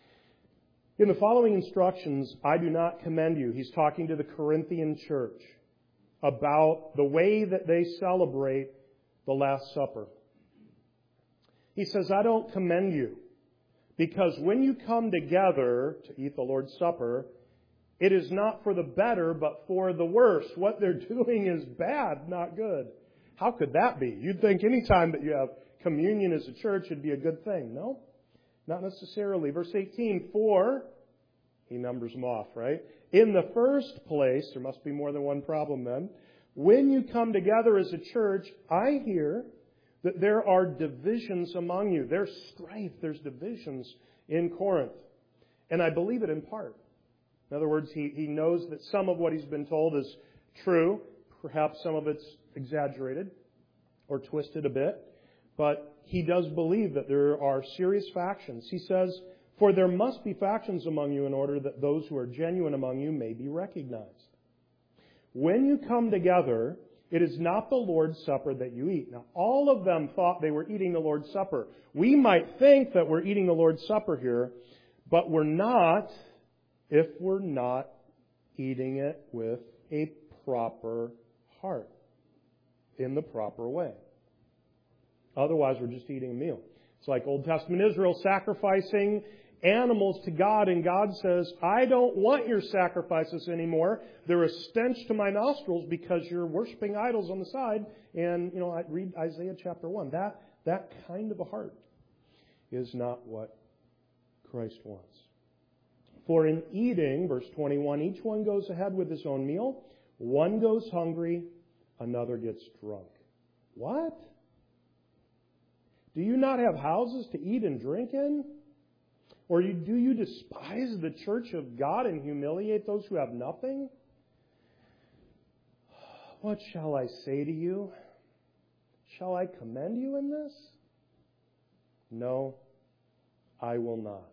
S5: In the following instructions, I do not commend you. He's talking to the Corinthian church about the way that they celebrate the Last Supper. He says, I don't commend you because when you come together to eat the Lord's Supper, it is not for the better, but for the worse. What they're doing is bad, not good. How could that be? You'd think any time that you have communion as a church, it'd be a good thing. No, not necessarily. Verse eighteen, for, he numbers them off, right? In the first place, there must be more than one problem then. When you come together as a church, I hear that there are divisions among you. There's strife, there's divisions in Corinth. And I believe it in part. In other words, he, he knows that some of what he's been told is true. Perhaps some of it's exaggerated or twisted a bit. But he does believe that there are serious factions. He says, for there must be factions among you in order that those who are genuine among you may be recognized. When you come together, it is not the Lord's Supper that you eat. Now, all of them thought they were eating the Lord's Supper. We might think that we're eating the Lord's Supper here, but we're not if we're not eating it with a proper heart, in the proper way. Otherwise, we're just eating a meal. It's like Old Testament Israel sacrificing animals to God, and God says, I don't want your sacrifices anymore. They're a stench to my nostrils because you're worshiping idols on the side. And, you know, I read Isaiah chapter one. That, that kind of a heart is not what Christ wants. For in eating, verse twenty-one, each one goes ahead with his own meal. One goes hungry, another gets drunk. What? Do you not have houses to eat and drink in? Or do you despise the church of God and humiliate those who have nothing? What shall I say to you? Shall I commend you in this? No, I will not.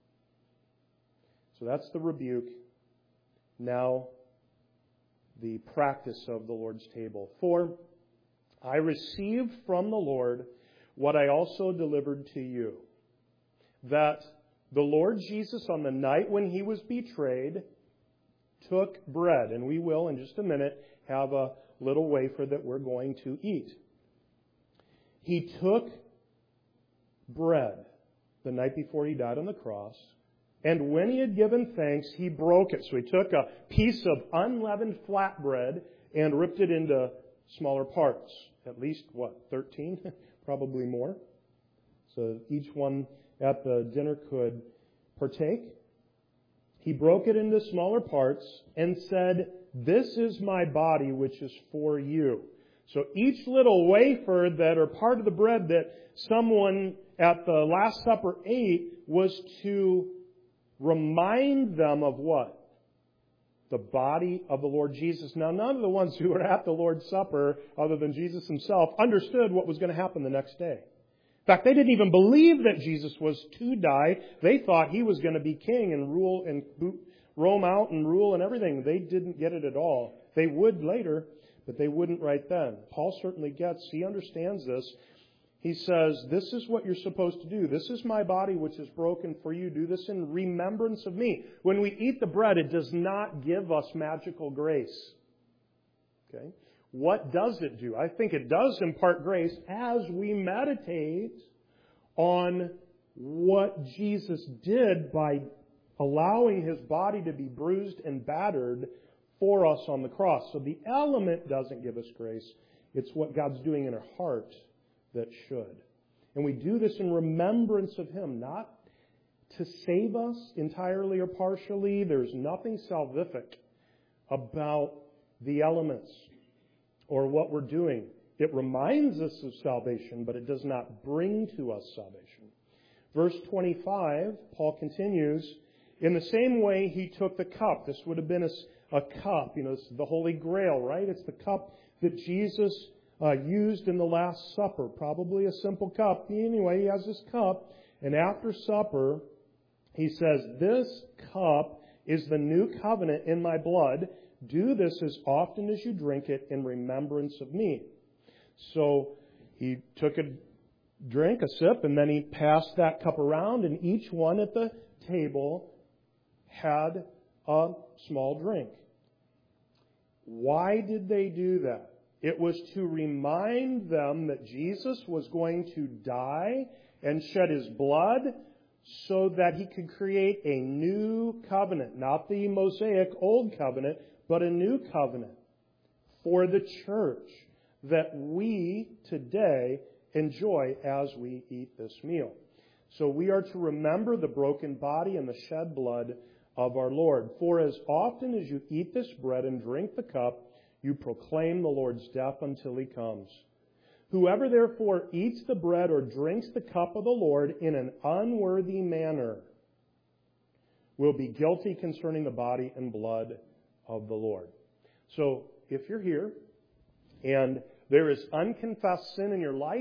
S5: So that's the rebuke. Now, the practice of the Lord's table. For I received from the Lord what I also delivered to you, that the Lord Jesus, on the night when He was betrayed, took bread. And we will, in just a minute, have a little wafer that we're going to eat. He took bread the night before He died on the cross. And when He had given thanks, He broke it. So He took a piece of unleavened flatbread and ripped it into smaller parts. At least, what, thirteen? Probably more. So each one at the dinner could partake. He broke it into smaller parts and said, this is my body which is for you. So each little wafer that are part of the bread that someone at the Last Supper ate was to remind them of what? The body of the Lord Jesus. Now, none of the ones who were at the Lord's Supper, other than Jesus Himself, understood what was going to happen the next day. In fact, they didn't even believe that Jesus was to die. They thought He was going to be king and rule and roam out and rule and everything. They didn't get it at all. They would later, but they wouldn't right then. Paul certainly gets, he understands this. He says, this is what you're supposed to do. This is my body which is broken for you. Do this in remembrance of me. When we eat the bread, it does not give us magical grace. Okay? What does it do? I think it does impart grace as we meditate on what Jesus did by allowing His body to be bruised and battered for us on the cross. So the element doesn't give us grace. It's what God's doing in our heart that should. And we do this in remembrance of Him, not to save us entirely or partially. There's nothing salvific about the elements or what we're doing. It reminds us of salvation, but it does not bring to us salvation. Verse twenty-five, Paul continues, in the same way He took the cup. This would have been a, a cup, you know, this is the Holy Grail, right? It's the cup that Jesus uh, used in the Last Supper. Probably a simple cup. Anyway, He has this cup, and after supper, He says, this cup is the new covenant in my blood. Do this as often as you drink it in remembrance of me. So He took a drink, a sip, and then He passed that cup around, and each one at the table had a small drink. Why did they do that? It was to remind them that Jesus was going to die and shed His blood so that He could create a new covenant, not the Mosaic old covenant, but a new covenant for the church that we today enjoy as we eat this meal. So we are to remember the broken body and the shed blood of our Lord. For as often as you eat this bread and drink the cup, you proclaim the Lord's death until He comes. Whoever therefore eats the bread or drinks the cup of the Lord in an unworthy manner will be guilty concerning the body and blood of the Lord. So if you're here and there is unconfessed sin in your life,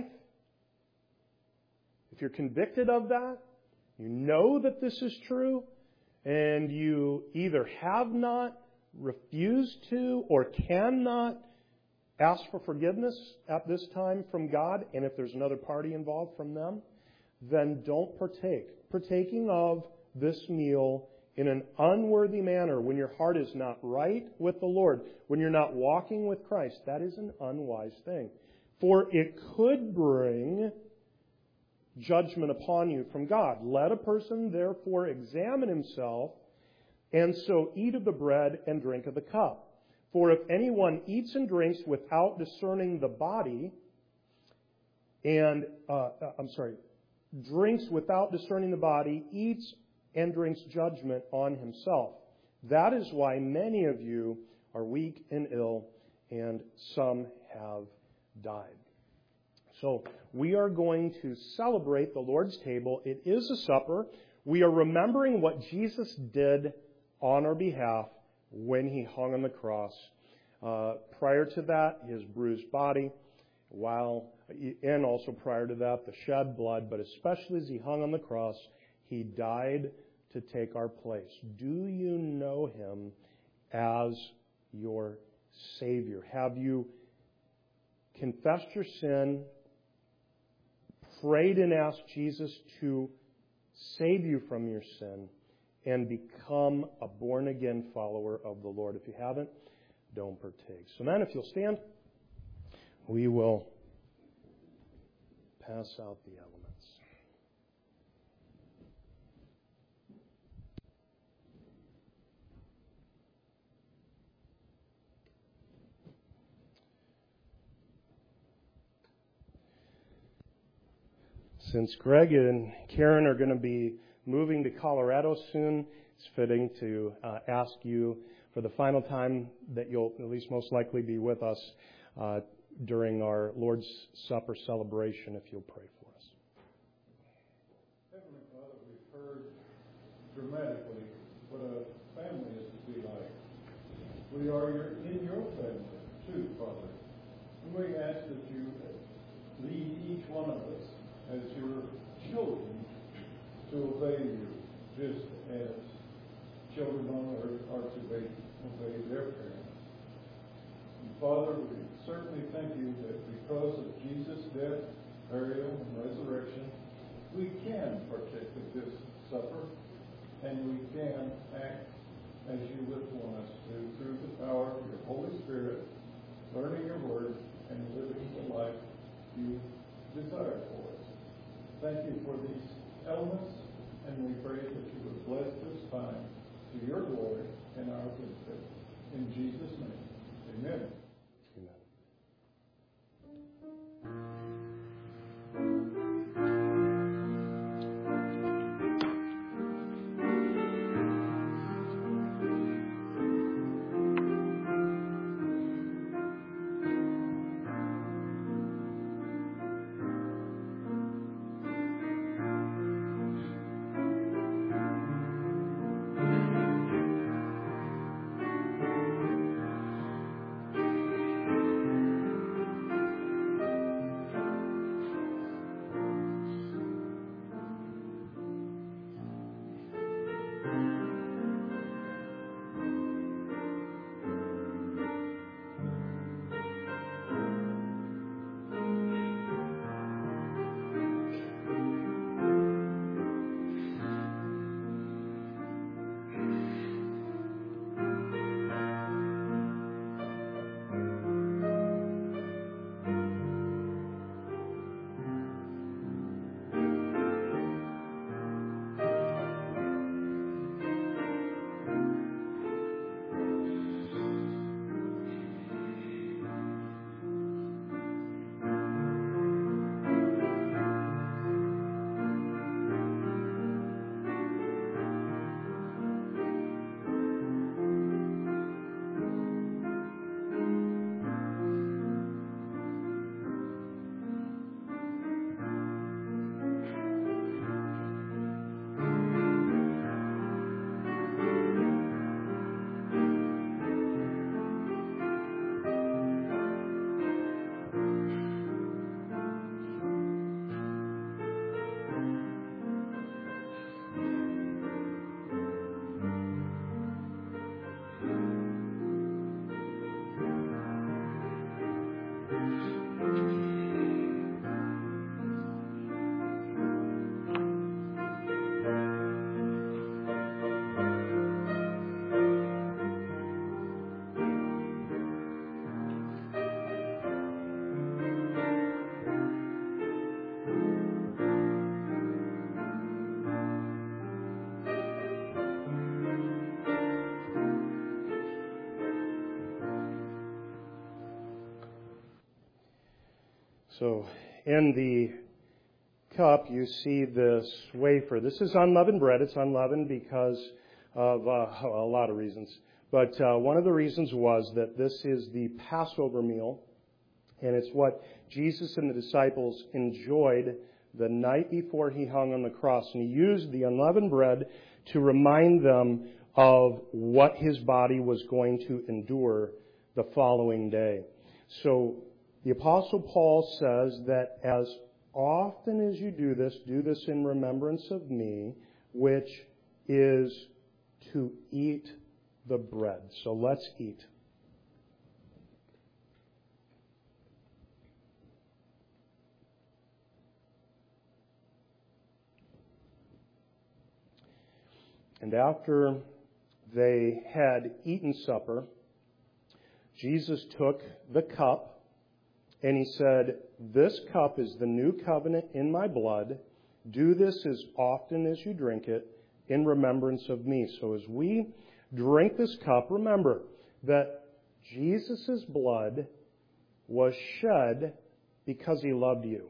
S5: if you're convicted of that, you know that this is true, and you either have not, refused to, or cannot ask for forgiveness at this time from God, and if there's another party involved from them, then don't partake. Partaking of this meal in an unworthy manner, when your heart is not right with the Lord, when you're not walking with Christ, that is an unwise thing. For it could bring judgment upon you from God. Let a person therefore examine himself, and so eat of the bread and drink of the cup. For if anyone eats and drinks without discerning the body, and, uh, I'm sorry, drinks without discerning the body, eats and drinks judgment on himself. That is why many of you are weak and ill, and some have died. So we are going to celebrate the Lord's table. It is a supper. We are remembering what Jesus did on our behalf when He hung on the cross. Uh, prior to that, His bruised body, while and also prior to that, the shed blood, but especially as He hung on the cross, He died to take our place. Do you know Him as your Savior? Have you confessed your sin, prayed and asked Jesus to save you from your sin, and become a born-again follower of the Lord? If you haven't, don't partake. So then, if you'll stand, we will pass out the elements. Since Greg and Karen are going to be moving to Colorado soon, it's fitting to uh, ask you for the final time that you'll at least most likely be with us uh, during our Lord's Supper celebration, if you'll pray for us.
S6: Heavenly Father, we've heard dramatically what a family is to be like. We are your, in your family too, Father. And we ask that you lead each one of us as your children to obey you, just as children on earth are to obey, obey their parents. And Father, we certainly thank you that because of Jesus' death burial, and resurrection, we can partake of this supper, and we can act as you would want us to through the power of your Holy Spirit, learning your word and living the life you desire for us. Thank you for these elements, and we pray that you would bless this time to your glory and our benefit. In Jesus' name, amen.
S5: So in the cup, you see this wafer. This is unleavened bread. It's unleavened because of uh, a lot of reasons. But uh, one of the reasons was that this is the Passover meal, and it's what Jesus and the disciples enjoyed the night before he hung on the cross. And he used the unleavened bread to remind them of what his body was going to endure the following day. So the Apostle Paul says that as often as you do this, do this in remembrance of me, which is to eat the bread. So let's eat. And after they had eaten supper, Jesus took the cup and he said, "This cup is the new covenant in my blood. Do this as often as you drink it in remembrance of me." So as we drink this cup, remember that Jesus' blood was shed because he loved you.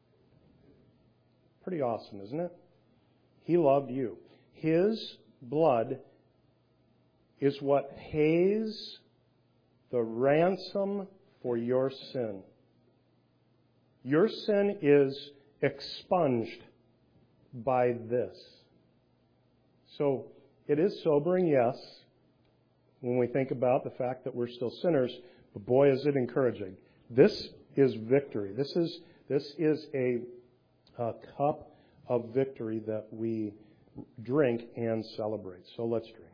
S5: Pretty awesome, isn't it? He loved you. His blood is what pays the ransom for your sin. Your sin is expunged by this. So it is sobering, yes, when we think about the fact that we're still sinners, but boy, is it encouraging. This is victory. This is this is a, a cup of victory that we drink and celebrate. So let's drink.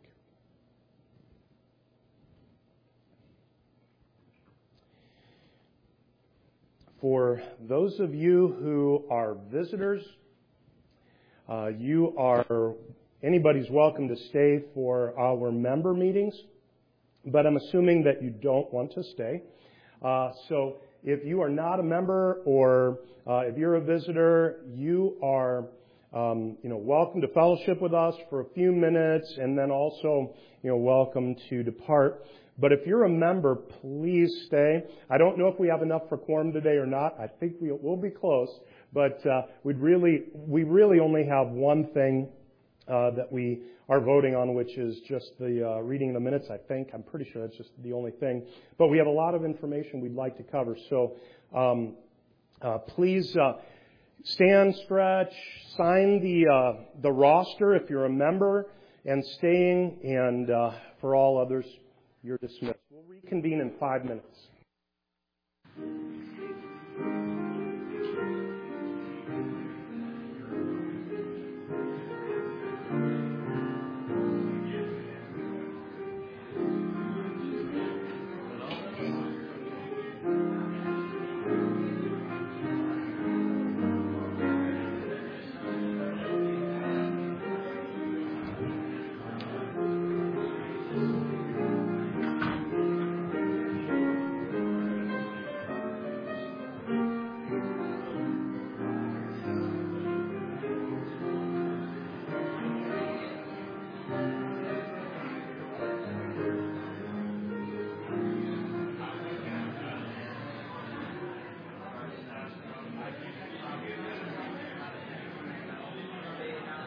S5: For those of you who are visitors, uh, you are, anybody's welcome to stay for our member meetings, but I'm assuming that you don't want to stay. Uh, so if you are not a member or uh, if you're a visitor, you are um, you know, welcome to fellowship with us for a few minutes, and then also, you know, welcome to depart. But if you're a member, please stay. I don't know if we have enough for quorum today or not. I think we will be close, but uh, we'd really, we really only have one thing uh, that we are voting on, which is just the uh, reading the minutes. I think I'm pretty sure that's just the only thing. But we have a lot of information we'd like to cover. So um, uh, please uh, stand, stretch, sign the uh, the roster if you're a member and staying, and uh, for all others, you're dismissed. We'll reconvene in five minutes.